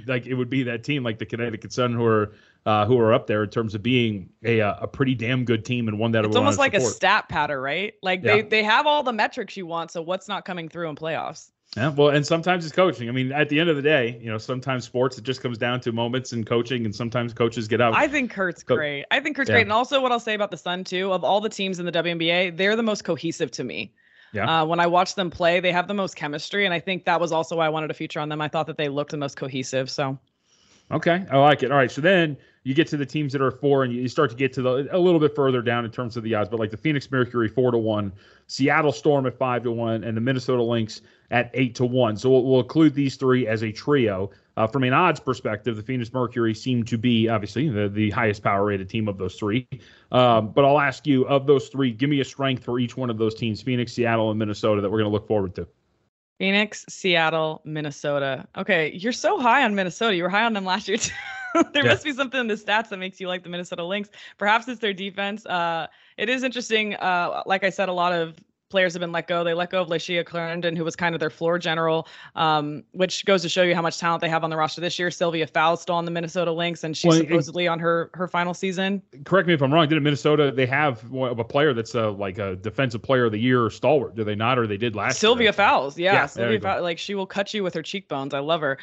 that team like the Connecticut Sun who are up there in terms of being a pretty damn good team and one that it's almost like a stat pattern, right? Like they have all the metrics you want. So what's not coming through in playoffs? Yeah, well, and sometimes it's coaching. I mean, at the end of the day, sometimes sports, it just comes down to moments and coaching, and sometimes coaches get out. I think Kurt's great. Great. And also what I'll say about the Sun, too, of all the teams in the WNBA, they're the most cohesive to me. Yeah. When I watch them play, they have the most chemistry, and I think that was also why I wanted to feature on them. I thought that they looked the most cohesive, so. Okay, I like it. All right, so then you get to the teams that are 4, and you start to get to a little bit further down in terms of the odds, but like the Phoenix Mercury 4-1, Seattle Storm at 5-1, and the Minnesota Lynx at 8-1. So we'll include these three as a trio. From an odds perspective, the Phoenix Mercury seem to be obviously the highest power rated team of those three. But I'll ask you, of those three, give me a strength for each one of those teams: Phoenix, Seattle, and Minnesota, that we're going to look forward to. Phoenix, Seattle, Minnesota. Okay, you're so high on Minnesota. You were high on them last year, too. There must be something in the stats that makes you like the Minnesota Lynx. Perhaps it's their defense. It is interesting. Like I said, a lot of players have been let go. They let go of Lashia Clarendon, who was kind of their floor general, which goes to show you how much talent they have on the roster this year. Sylvia Fowles still on the Minnesota Lynx, and she's supposedly on her final season. Correct me if I'm wrong. Didn't Minnesota, they have a player that's like a defensive player of the year stalwart, do they not? Or they did last year? Sylvia Fowles. Yeah, Sylvia Fowles. Like, she will cut you with her cheekbones. I love her.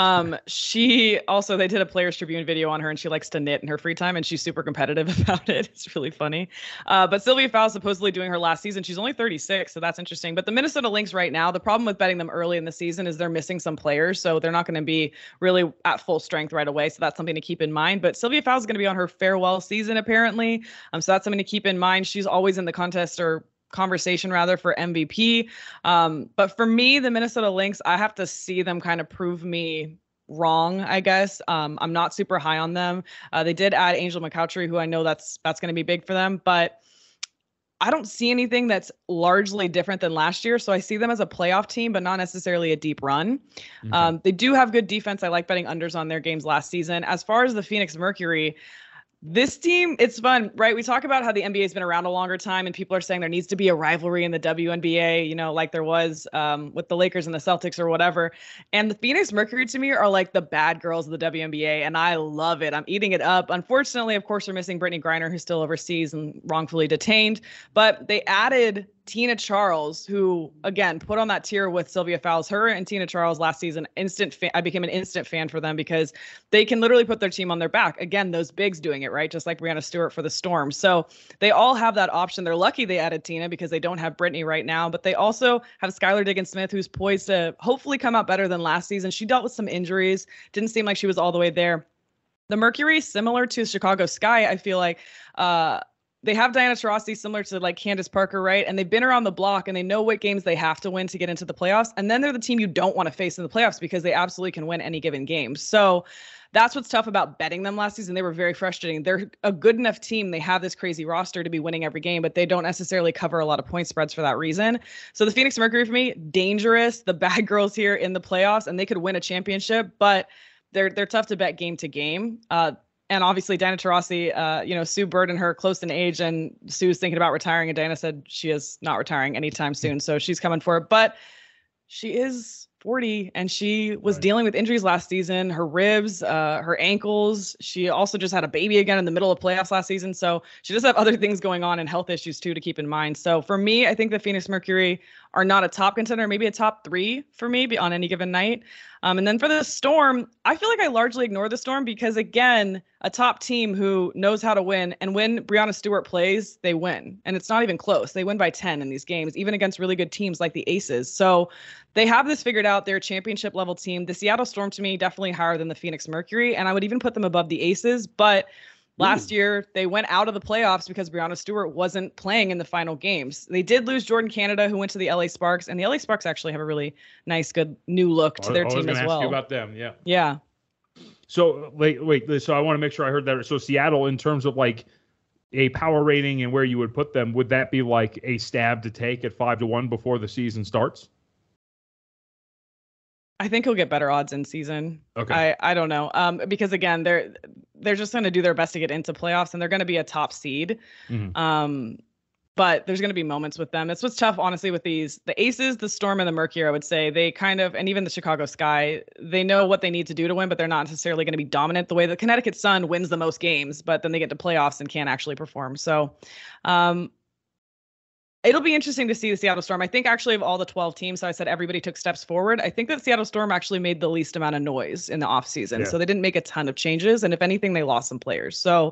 She also, they did a Players Tribune video on her, and she likes to knit in her free time, and she's super competitive about it. It's really funny. But Sylvia Fowles supposedly doing her last season. She's only 36. So that's interesting. But the Minnesota Lynx right now, the problem with betting them early in the season is they're missing some players. So they're not going to be really at full strength right away. So that's something to keep in mind. But Sylvia Fowles is going to be on her farewell season, apparently. So that's something to keep in mind. She's always in the contest or conversation rather for MVP. But for me, the Minnesota Lynx, I have to see them kind of prove me wrong, I guess. I'm not super high on them. They did add Angel McCoughtry, who I know that's going to be big for them. But I don't see anything that's largely different than last year. So I see them as a playoff team, but not necessarily a deep run. Okay. They do have good defense. I like betting unders on their games last season. As far as the Phoenix Mercury, this team, it's fun, right? We talk about how the NBA has been around a longer time, and people are saying there needs to be a rivalry in the WNBA, like there was with the Lakers and the Celtics or whatever. And the Phoenix Mercury, to me, are like the bad girls of the WNBA, and I love it. I'm eating it up. Unfortunately, of course, we're missing Brittany Griner, who's still overseas and wrongfully detained. But they added Tina Charles, who, again, put on that tier with Sylvia Fowles. Her and Tina Charles last season, I became an instant fan for them because they can literally put their team on their back. Again, those bigs doing it, right? Just like Breanna Stewart for the Storm. So they all have that option. They're lucky they added Tina because they don't have Brittany right now, but they also have Skylar Diggins-Smith, who's poised to hopefully come out better than last season. She dealt with some injuries. Didn't seem like she was all the way there. The Mercury, similar to Chicago Sky, I feel like, they have Diana Taurasi, similar to like Candace Parker, right? And they've been around the block and they know what games they have to win to get into the playoffs. And then they're the team you don't want to face in the playoffs because they absolutely can win any given game. So that's what's tough about betting them last season. They were very frustrating. They're a good enough team. They have this crazy roster to be winning every game, but they don't necessarily cover a lot of point spreads for that reason. So the Phoenix Mercury, for me, dangerous. The bad girls here in the playoffs, and they could win a championship, but they're tough to bet game to game. And obviously, Diana Taurasi, Sue Bird and her close in age, and Sue's thinking about retiring, and Diana said she is not retiring anytime soon, so she's coming for it. But she is 40, and she was dealing with injuries last season, her ribs, her ankles. She also just had a baby again in the middle of playoffs last season, so she does have other things going on and health issues, too, to keep in mind. So for me, I think the Phoenix Mercury are not a top contender, maybe a top 3 for me on any given night. And then for the Storm, I feel like I largely ignore the Storm because, again, a top team who knows how to win. And when Breanna Stewart plays, they win. And it's not even close. They win by 10 in these games, even against really good teams like the Aces. So they have this figured out. They're a championship level team. The Seattle Storm, to me, definitely higher than the Phoenix Mercury. And I would even put them above the Aces. But last year, they went out of the playoffs because Breanna Stewart wasn't playing in the final games. They did lose Jordan Canada, who went to the LA Sparks, and the LA Sparks actually have a really nice, good new look to their team as well. I was going to ask you about them, yeah. Yeah. So, wait, so I want to make sure I heard that. So Seattle, in terms of like a power rating and where you would put them, would that be like a stab to take at 5-1 before the season starts? I think he'll get better odds in season. Okay. I don't know. Because again, they're just going to do their best to get into playoffs, and they're going to be a top seed. Mm-hmm. But there's going to be moments with them. It's what's tough, honestly, with the Aces, the Storm, and the Mercury. I would say they kind of, and even the Chicago Sky, they know what they need to do to win, but they're not necessarily going to be dominant the way the Connecticut Sun wins the most games, but then they get to playoffs and can't actually perform. So, It'll be interesting to see the Seattle Storm. I think actually of all the 12 teams, so I said everybody took steps forward. I think that Seattle Storm actually made the least amount of noise in the offseason. So they didn't make a ton of changes. And if anything, they lost some players. So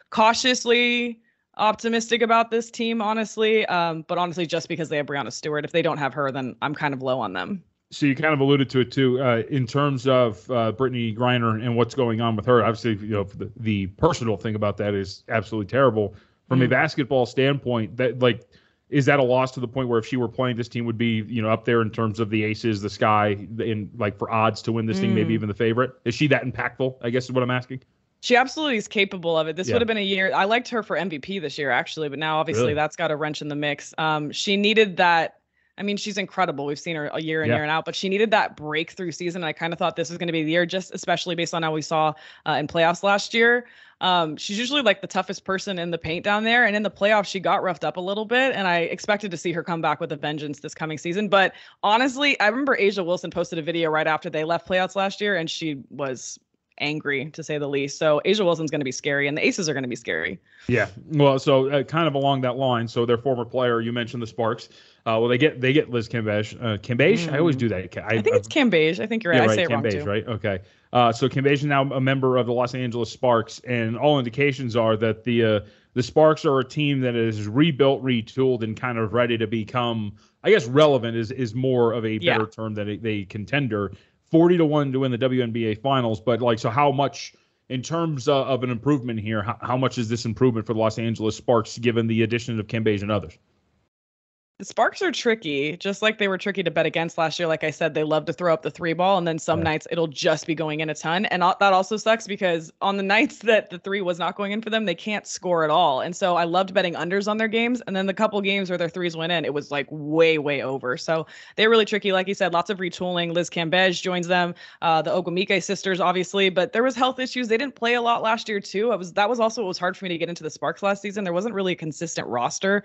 cautiously optimistic about this team, honestly. But honestly, just because they have Breanna Stewart, if they don't have her, then I'm kind of low on them. So you kind of alluded to it too, in terms of Brittany Griner and what's going on with her. Obviously, the personal thing about that is absolutely terrible. From a basketball standpoint, that is that a loss to the point where if she were playing, this team would be up there in terms of the aces, the sky, in for odds to win this thing, maybe even the favorite? Is she that impactful? I guess is what I'm asking. She absolutely is capable of it. This would have been a year. I liked her for MVP this year, actually, but now obviously that's got a wrench in the mix. She needed that. I mean, she's incredible. We've seen her a year in, year and out, but she needed that breakthrough season. And I kind of thought this was going to be the year, just especially based on how we saw in playoffs last year. She's usually the toughest person in the paint down there. And in the playoffs, she got roughed up a little bit. And I expected to see her come back with a vengeance this coming season. But honestly, I remember A'ja Wilson posted a video right after they left playoffs last year, and she was angry, to say the least. So A'ja Wilson's going to be scary, and the Aces are going to be scary. Yeah. Well, so kind of along that line, so their former player, you mentioned the Sparks. They get Liz Cambage. Cambage? I always do that. I think it's Cambage. I think you're right. Yeah, I say it Cambage, wrong too. Right? Okay. So Cambage is now a member of the Los Angeles Sparks, and all indications are that the Sparks are a team that is rebuilt, retooled, and kind of ready to become, I guess, relevant is more of a better term than a contender. 40-1 to win the WNBA Finals, but so how much in terms of an improvement here? How much is this improvement for the Los Angeles Sparks given the addition of Cambage and others? The Sparks are tricky, just like they were tricky to bet against last year. Like I said, they love to throw up the 3-ball, and then some nights it'll just be going in a ton. And that also sucks because on the nights that the 3 was not going in for them, they can't score at all. And so I loved betting unders on their games. And then the couple games where their 3s went in, it was way, way over. So they're really tricky. Like you said, lots of retooling. Liz Cambage joins them, the Ogwumike sisters, obviously, but there was health issues. They didn't play a lot last year too. That was also what was hard for me to get into the Sparks last season. There wasn't really a consistent roster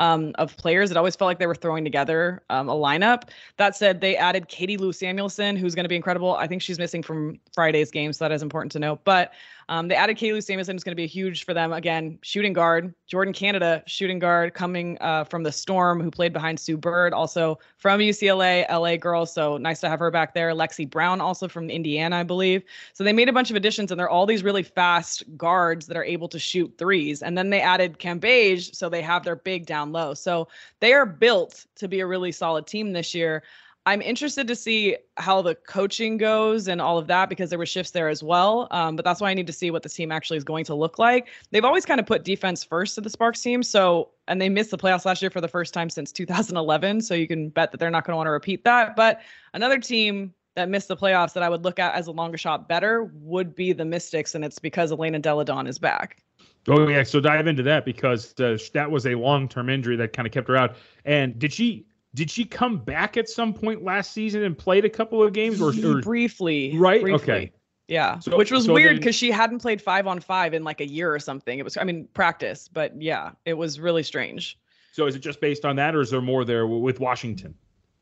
of players. It always felt like they were throwing together a lineup. That said, they added Katie Lou Samuelson, who's going to be incredible. I think she's missing from Friday's game, so that is important to note. But they added Katie Lou Samuelson, who's going to be huge for them. Again, shooting guard. Jordan Canada, shooting guard, coming from the Storm, who played behind Sue Bird, also from UCLA, LA girl. So nice to have her back there. Lexi Brown, also from Indiana, I believe. So they made a bunch of additions, and they're all these really fast guards that are able to shoot threes. And then they added Cambage, so they have their big down low. So they are built to be a really solid team this year. I'm interested to see how the coaching goes and all of that, because there were shifts there as well. But that's why I need to see what the team actually is going to look like. They've always kind of put defense first to the Sparks team. And they missed the playoffs last year for the first time since 2011. So you can bet that they're not going to want to repeat that. But another team that missed the playoffs that I would look at as a longer shot better would be the Mystics. And it's because Elena Delle Donne is back. Oh, yeah. So dive into that, because that was a long-term injury that kind of kept her out. And did she come back at some point last season and played a couple of games or briefly? Right. Briefly. Okay. Yeah. Which was weird because she hadn't played 5-on-5 in a year or something. It was, practice, but yeah, it was really strange. So is it just based on that, or is there more there with Washington?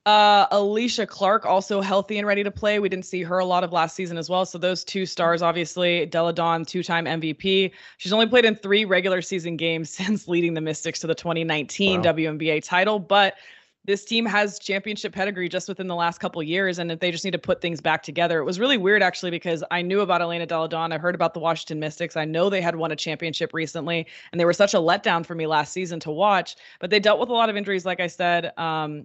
Alicia Clark, also healthy and ready to play. We didn't see her a lot of last season as well. So those two stars, obviously. Delle Donne, 2-time MVP. She's only played in 3 regular season games since leading the Mystics to the 2019 WNBA title. But this team has championship pedigree just within the last couple of years, and if they just need to put things back together. It was really weird, actually, because I knew about Elena Delle Donne. I heard about the Washington Mystics. I know they had won a championship recently, and they were such a letdown for me last season to watch. But they dealt with a lot of injuries, like I said.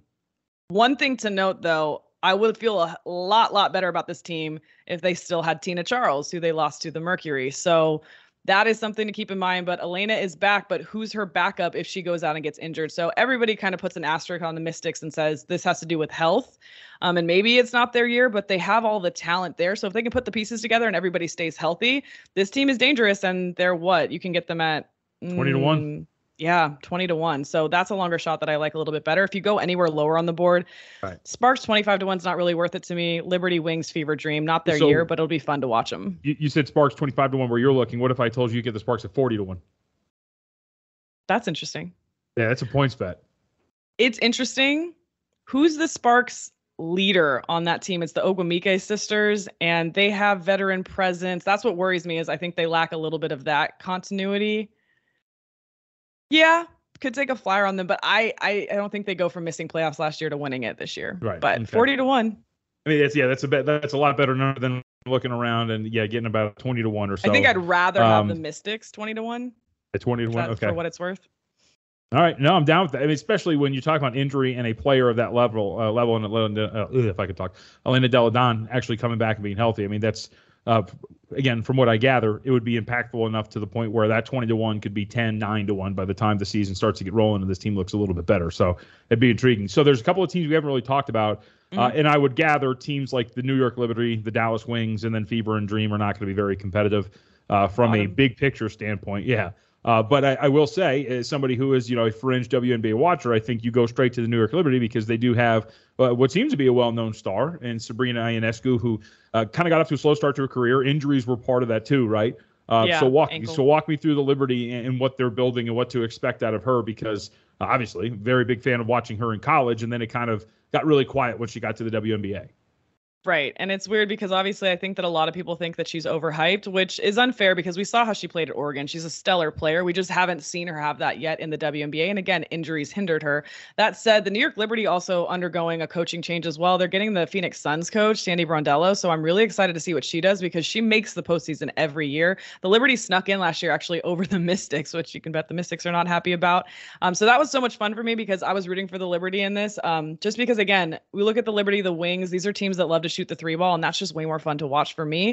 One thing to note, though, I would feel a lot better about this team if they still had Tina Charles, who they lost to the Mercury. So that is something to keep in mind. But Elena is back, but who's her backup if she goes out and gets injured? So everybody kind of puts an asterisk on the Mystics and says this has to do with health. And maybe it's not their year, but they have all the talent there. So if they can put the pieces together and everybody stays healthy, this team is dangerous. And they're what? You can get them at 20-1. Yeah, 20-1. So that's a longer shot that I like a little bit better. If you go anywhere lower on the board, right. Sparks 25-1 is not really worth it to me. Liberty Wings Fever Dream, not their year, but it'll be fun to watch them. You said Sparks 25-1 where you're looking. What if I told you get the Sparks at 40-1? That's interesting. Yeah, that's a points bet. It's interesting. Who's the Sparks leader on that team? It's the Ogwumike sisters, and they have veteran presence. That's what worries me, is I think they lack a little bit of that continuity. Yeah, could take a flyer on them, but I don't think they go from missing playoffs last year to winning it this year. Right. But Okay. 40-1. I mean, that's a lot better number than looking around and getting about 20-1 or so. I think I'd rather have the Mystics 20-1. At 20-1, okay. For what it's worth. All right, no, I'm down with that. I mean, especially when you talk about injury and a player of that level, and if I could talk, Elena Delle Donne actually coming back and being healthy. I mean, that's again, from what I gather, it would be impactful enough to the point where that 20-1 could be 10-9-1 by the time the season starts to get rolling and this team looks a little bit better. So it'd be intriguing. So there's a couple of teams we haven't really talked about, and I would gather teams like the New York Liberty, the Dallas Wings, and then Fever and Dream are not going to be very competitive from a big picture standpoint. Yeah. But I will say, as somebody who is, a fringe WNBA watcher, I think you go straight to the New York Liberty because they do have what seems to be a well-known star in Sabrina Ionescu, who kind of got off to a slow start to her career. Injuries were part of that too, right? So walk me through the Liberty and what they're building and what to expect out of her, because obviously, very big fan of watching her in college, and then it kind of got really quiet when she got to the WNBA. Right. And it's weird because obviously I think that a lot of people think that she's overhyped, which is unfair because we saw how she played at Oregon. She's a stellar player. We just haven't seen her have that yet in the WNBA. And again, injuries hindered her. That said, the New York Liberty also undergoing a coaching change as well. They're getting the Phoenix Suns coach, Sandy Brondello. So I'm really excited to see what she does because she makes the postseason every year. The Liberty snuck in last year actually over the Mystics, which you can bet the Mystics are not happy about. So that was so much fun for me because I was rooting for the Liberty in this. Just because, again, we look at the Liberty, the Wings, these are teams that love to shoot the three ball, and that's just way more fun to watch for me.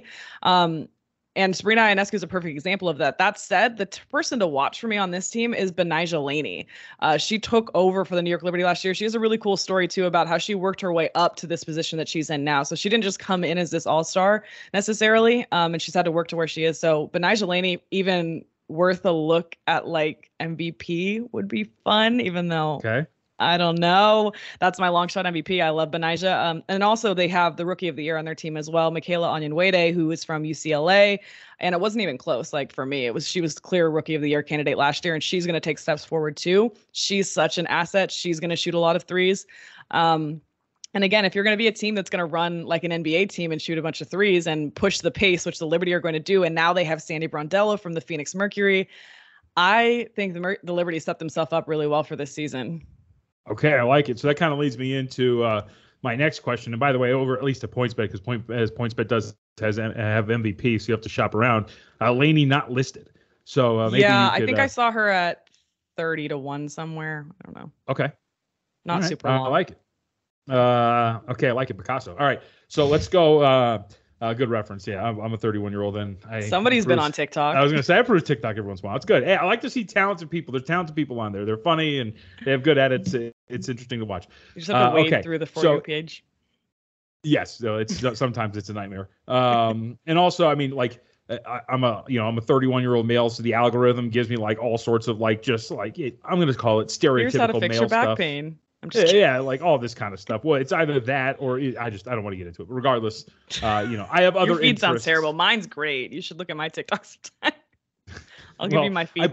And Sabrina Ionescu is a perfect example of that. That said, the person to watch for me on this team is Betnijah Laney. She took over for the New York Liberty last year. She has a really cool story, too, about how she worked her way up to this position that she's in now. So she didn't just come in as this all-star necessarily, and she's had to work to where she is. So Betnijah Laney, even worth a look at, like, MVP would be fun, even though... Okay. I don't know. That's my long shot MVP. I love Betnijah. And also they have the rookie of the year on their team as well, Michaela Onyenwere, who is from UCLA. And it wasn't even close. Like for me, she was clear rookie of the year candidate last year, and she's going to take steps forward too. She's such an asset. She's going to shoot a lot of threes. And again, if you're going to be a team that's going to run like an NBA team and shoot a bunch of threes and push the pace, which the Liberty are going to do, and now they have Sandy Brondello from the Phoenix Mercury, I think the Liberty set themselves up really well for this season. Okay, I like it. So that kind of leads me into my next question. And by the way, over at least a PointsBet, because PointsBet have MVP, so you have to shop around. Laney not listed. So maybe I think I saw her at 30-1 somewhere. I don't know. Okay. Not right. super long. I like it. Okay, I like it, Picasso. All right, so let's go. Good reference. Yeah, I'm a 31-year-old, and somebody's been on TikTok. I was going to say I peruse TikTok every once in a while. It's good. Hey, I like to see talented people. There's talented people on there. They're funny and they have good edits. It's interesting to watch. You just have to wade through the For You page. Yes, so it's sometimes it's a nightmare. And also, I mean, like I'm a 31-year-old male, so the algorithm gives me like all sorts of like just like I'm going to call it stereotypical Here's how to fix male your back stuff. pain. Yeah, like all this kind of stuff. Well, it's either that or I don't want to get into it. But regardless, I have other. Your feed interests. sounds terrible. Mine's great. You should look at my TikTok sometime. I'll give you my feed.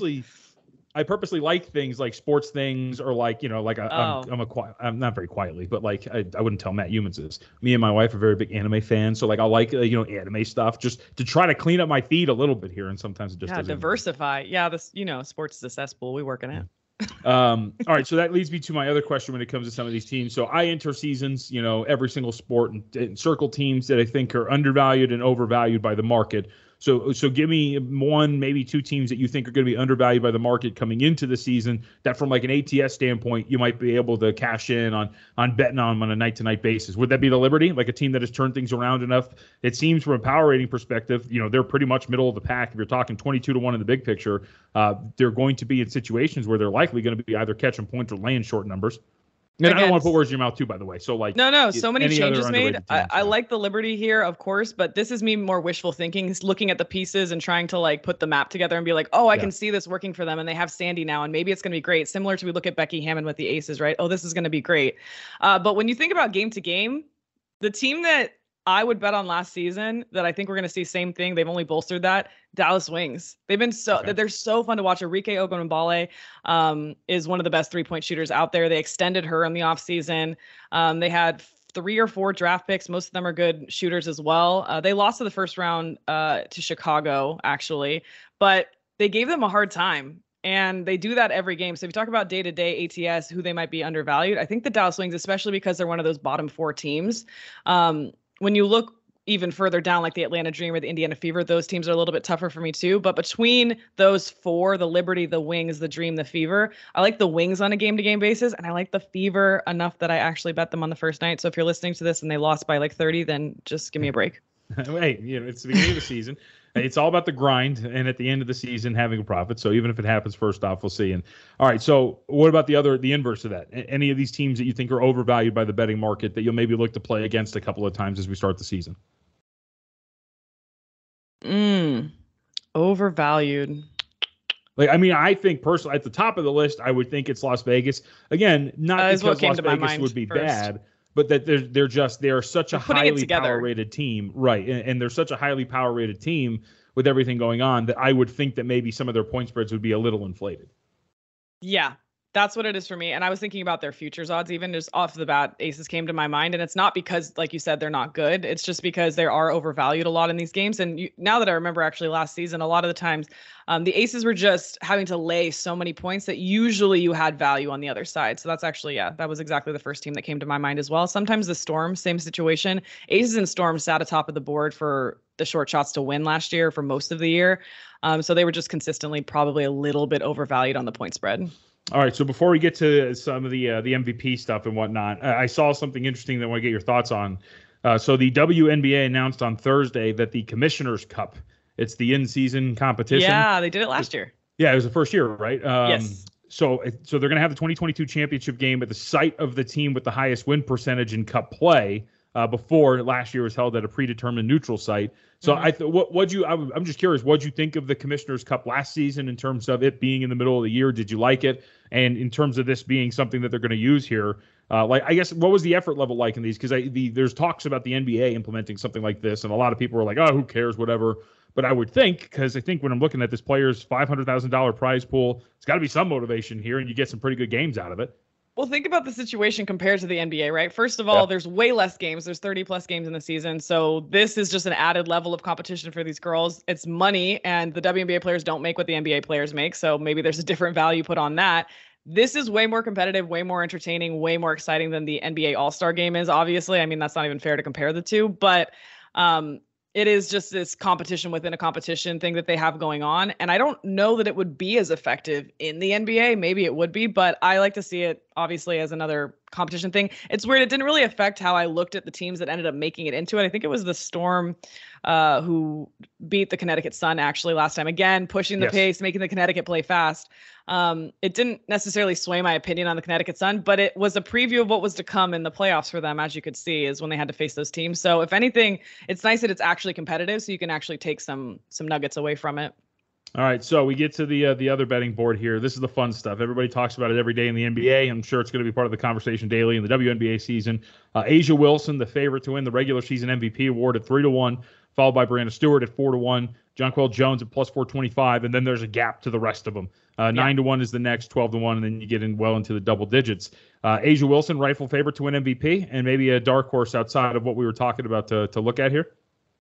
I purposely like things like sports things or like I'm not very quietly, but like I wouldn't tell Matt Humans this. Me and my wife are very big anime fans, so like I like anime stuff just to try to clean up my feed a little bit here, and sometimes it just doesn't. Diversify. Yeah, this sports is a cesspool. We work in it. All right, so that leads me to my other question when it comes to some of these teams. So I enter seasons, every single sport and circle teams that I think are undervalued and overvalued by the market. So give me one, maybe two teams that you think are going to be undervalued by the market coming into the season that from like an ATS standpoint, you might be able to cash in on betting on a night-to-night basis. Would that be the Liberty, like a team that has turned things around enough? It seems from a power rating perspective, they're pretty much middle of the pack. If you're talking 22-1 in the big picture, they're going to be in situations where they're likely going to be either catching points or laying short numbers. And I don't want to put words in your mouth too, by the way. So no, so many changes made. I like the Liberty here, of course, but this is me more wishful thinking, looking at the pieces and trying to like put the map together and be like, I can see this working for them, and they have Sandy now, and maybe it's going to be great. Similar to we look at Becky Hammon with the Aces, right? Oh, this is going to be great. But when you think about game to game, the team that I would bet on last season that I think we're going to see same thing. They've only bolstered that. Dallas Wings. They've been they're so fun to watch. Arike Ogunbowale is one of the best 3-point shooters out there. They extended her in the offseason. They had 3 or 4 draft picks. Most of them are good shooters as well. They lost to the first round to Chicago, actually, but they gave them a hard time. And they do that every game. So if you talk about day-to-day ATS, who they might be undervalued, I think the Dallas Wings, especially because they're one of those bottom 4 teams. When you look even further down, like the Atlanta Dream or the Indiana Fever, those teams are a little bit tougher for me too. But between those 4, the Liberty, the Wings, the Dream, the Fever, I like the Wings on a game-to-game basis, and I like the Fever enough that I actually bet them on the first night. So if you're listening to this and they lost by like 30, then just give me a break. Hey, it's the beginning of the season. It's all about the grind, and at the end of the season, having a profit. So even if it happens first off, we'll see. And all right, so what about the inverse of that? Any of these teams that you think are overvalued by the betting market that you'll maybe look to play against a couple of times as we start the season? Overvalued. I think personally at the top of the list, I would think it's Las Vegas. Again, not because Las Vegas would be bad, but that they're such a highly power rated team, right? And they're such a highly power rated team with everything going on that I would think that maybe some of their point spreads would be a little inflated. Yeah, that's what it is for me. And I was thinking about their futures odds, even just off the bat, Aces came to my mind. And it's not because, like you said, they're not good. It's just because they are overvalued a lot in these games. And now that I remember, actually last season, a lot of the times the Aces were just having to lay so many points that usually you had value on the other side. So that's actually, that was exactly the first team that came to my mind as well. Sometimes the Storm, same situation. Aces and Storm sat atop of the board for the short shots to win last year for most of the year. So they were just consistently probably a little bit overvalued on the point spread. All right, so before we get to some of the MVP stuff and whatnot, I saw something interesting that I want to get your thoughts on. So the WNBA announced on Thursday that the Commissioner's Cup, it's the in-season competition. Yeah, they did it last year. Yeah, it was the first year, right? Yes. So they're going to have the 2022 championship game at the site of the team with the highest win percentage in Cup play. Before last year was held at a predetermined neutral site. So I'm just curious, what'd you think of the Commissioner's Cup last season in terms of it being in the middle of the year? Did you like it? And in terms of this being something that they're going to use here, I guess, what was the effort level like in these? Because there's talks about the NBA implementing something like this, and a lot of people are like, oh, who cares, whatever. But I would think, because I think when I'm looking at this player's $500,000 prize pool, it's got to be some motivation here, and you get some pretty good games out of it. Well, think about the situation compared to the NBA, right? First of all, there's way less games. There's 30 plus games in the season. So this is just an added level of competition for these girls. It's money, and the WNBA players don't make what the NBA players make. So maybe there's a different value put on that. This is way more competitive, way more entertaining, way more exciting than the NBA All-Star game is, obviously. I mean, that's not even fair to compare the two. But it is just this competition within a competition thing that they have going on. And I don't know that it would be as effective in the NBA. Maybe it would be, but I like to see it obviously as another competition thing. It's weird. It didn't really affect how I looked at the teams that ended up making it into it. I think it was the Storm who beat the Connecticut Sun actually last time. Again, pushing the pace, making the Connecticut play fast. It didn't necessarily sway my opinion on the Connecticut Sun, but it was a preview of what was to come in the playoffs for them, as you could see, is when they had to face those teams. So if anything, it's nice that it's actually competitive, so you can actually take some nuggets away from it. All right, so we get to the other betting board here. This is the fun stuff. Everybody talks about it every day in the NBA. I'm sure it's going to be part of the conversation daily in the WNBA season. A'ja Wilson, the favorite to win the regular season MVP award at 3-1, followed by Brianna Stewart at 4-1, Jonquel Jones at plus 425, and then there's a gap to the rest of them. 9-1 is the next, 12-1, and then you get in well into the double digits. A'ja Wilson, rightful favorite to win MVP, and maybe a dark horse outside of what we were talking about to look at here.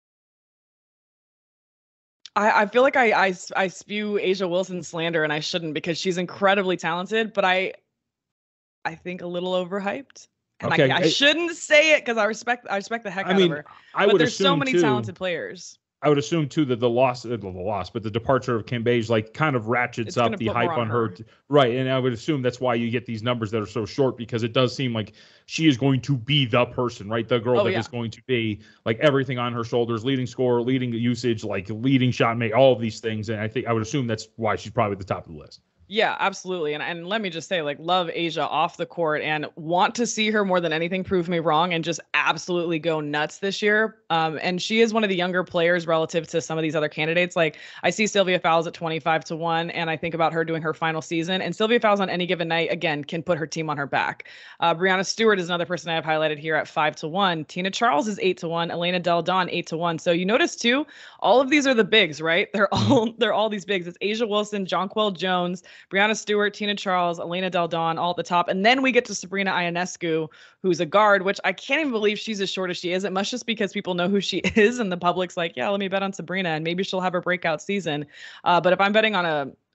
I feel like I spew A'ja Wilson slander, and I shouldn't, because she's incredibly talented, but I think a little overhyped. And okay. I shouldn't say it because I respect the heck out of her. But there's so many talented players. I would assume too that but the departure of Kim Bage kind of ratchets up the hype on her. Right. And I would assume that's why you get these numbers that are so short, because it does seem like she is going to be the person, right? The girl is going to be like everything on her shoulders, leading scorer, leading usage, like leading shot make, all of these things. And I would assume that's why she's probably at the top of the list. Yeah, absolutely. And let me just say, like, love A'ja off the court and want to see her more than anything prove me wrong and just absolutely go nuts this year. And she is one of the younger players relative to some of these other candidates. Like, I see Sylvia Fowles at 25-1, and I think about her doing her final season. And Sylvia Fowles on any given night, again, can put her team on her back. Brianna Stewart is another person I have highlighted here at 5-1. Tina Charles is 8-1. Elena Del Don 8-1. So you notice too, all of these are the bigs, right? They're all these bigs. It's A'ja Wilson, Jonquel Jones, Brianna Stewart, Tina Charles, Elena Del Don, all at the top. And then we get to Sabrina Ionescu, who's a guard, which I can't even believe she's as short as she is. It must just because people know who she is and the public's like, yeah, let me bet on Sabrina and maybe she'll have a breakout season. But if I'm betting on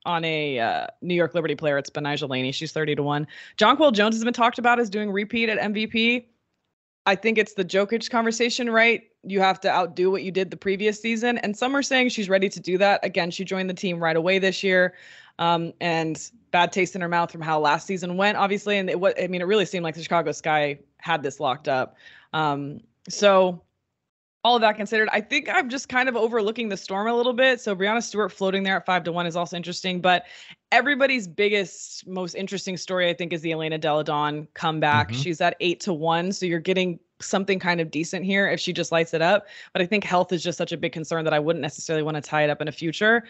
on a New York Liberty player, it's Benijah Laney. She's 30-1. Jonquel Jones has been talked about as doing repeat at MVP. I think it's the Jokic conversation, right? You have to outdo what you did the previous season. And some are saying she's ready to do that. Again, she joined the team right away this year. And bad taste in her mouth from how last season went, obviously. And it really seemed like the Chicago Sky had this locked up. So all of that considered, I think I'm just kind of overlooking the Storm a little bit. So Breanna Stewart floating there at 5-1 is also interesting. But everybody's biggest, most interesting story, I think, is the Elena Delle Donne comeback. Mm-hmm. She's at 8-1. So you're getting something kind of decent here if she just lights it up. But I think health is just such a big concern that I wouldn't necessarily want to tie it up in the future.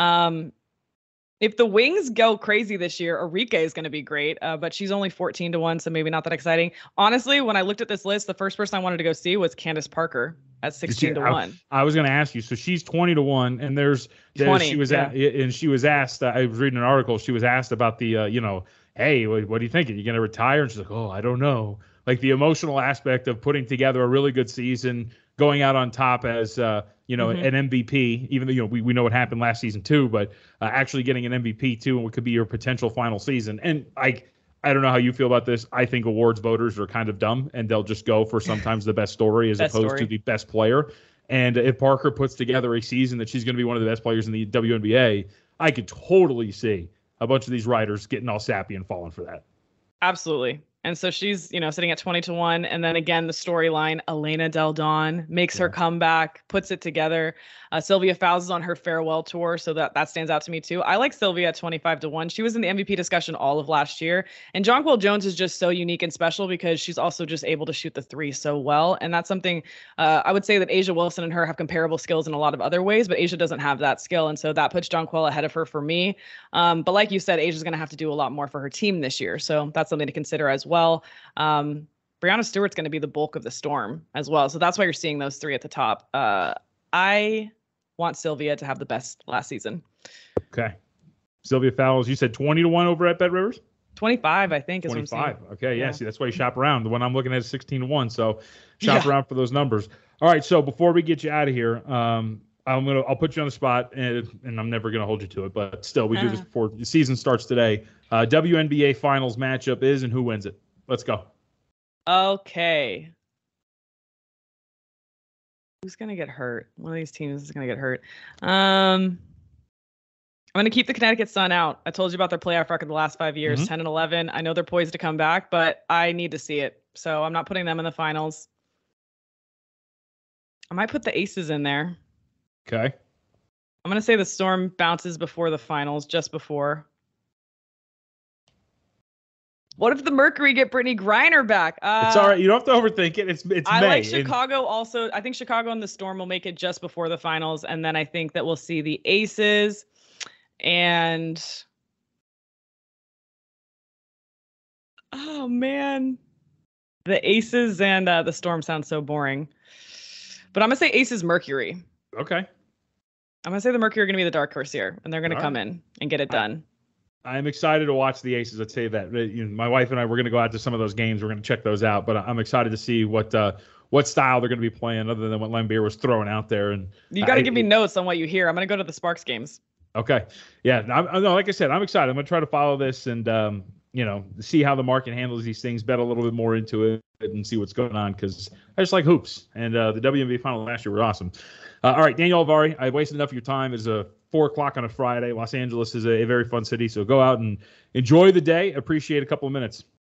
If the Wings go crazy this year, Arike is going to be great, but she's only 14-1, so maybe not that exciting. Honestly, when I looked at this list, the first person I wanted to go see was Candace Parker at 16-1. I was going to ask you. So she's 20-1, and there's 20, she was and she was asked. I was reading an article. She was asked about the hey, what do you think? Are you going to retire? And she's like, oh, I don't know. Like the emotional aspect of putting together a really good season, going out on top as an MVP, even though we know what happened last season too, but actually getting an MVP too, and what could be your potential final season. And I don't know how you feel about this. I think awards voters are kind of dumb, and they'll just go for sometimes the best story as opposed to the best player. And if Parker puts together a season that she's going to be one of the best players in the WNBA, I could totally see a bunch of these writers getting all sappy and falling for that. Absolutely. And so she's, sitting at 20-1. And then again, the storyline, Elena Delle Donne makes her comeback, puts it together. Sylvia Fowles is on her farewell tour, so that stands out to me too. I like Sylvia at 25-1. She was in the MVP discussion all of last year. And Jonquel Jones is just so unique and special because she's also just able to shoot the three so well. And that's something I would say that A'ja Wilson and her have comparable skills in a lot of other ways, but A'ja doesn't have that skill. And so that puts Jonquel ahead of her for me. But like you said, Asia's going to have to do a lot more for her team this year. So that's something to consider as well. Breanna Stewart's going to be the bulk of the Storm as well. So that's why you're seeing those three at the top. I want Sylvia to have the best last season. Okay. Sylvia Fowles, you said 20-1 over at Bet Rivers? 25, I think, is 25. What I'm saying. Okay, yeah. See, that's why you shop around. The one I'm looking at is 16-1, so shop around for those numbers. All right, so before we get you out of here, I'll put you on the spot, and I'm never going to hold you to it, but still, we do this before the season starts today. WNBA Finals matchup is, and who wins it? Let's go. Okay. Who's going to get hurt? One of these teams is going to get hurt. I'm going to keep the Connecticut Sun out. I told you about their playoff record the last 5 years, 10-11. I know they're poised to come back, but I need to see it. So I'm not putting them in the finals. I might put the Aces in there. Okay. I'm going to say the Storm bounces before the finals, just before. What if the Mercury get Brittany Griner back? It's all right. You don't have to overthink it. It's I May. like Chicago also. I think Chicago and the Storm will make it just before the finals. And then I think that we'll see the Aces and... Oh, man. The Aces and the Storm sound so boring. But I'm going to say Aces Mercury. Okay. I'm going to say the Mercury are going to be the dark horse here. And they're going to come in and get it done. I'm excited to watch the Aces. I'd say that my wife and I, we're going to go out to some of those games. We're going to check those out. But I'm excited to see what style they're going to be playing, other than what Len Beer was throwing out there. And you got to give me notes on what you hear. I'm going to go to the Sparks games. Okay, yeah. No, like I said, I'm excited. I'm going to try to follow this and see how the market handles these things. Bet a little bit more into it and see what's going on, because I just like hoops. And the WNBA final last year were awesome. All right, Danielle Alvari, I wasted enough of your time. It's 4 o'clock on a Friday. Los Angeles is a very fun city, so go out and enjoy the day. Appreciate a couple of minutes.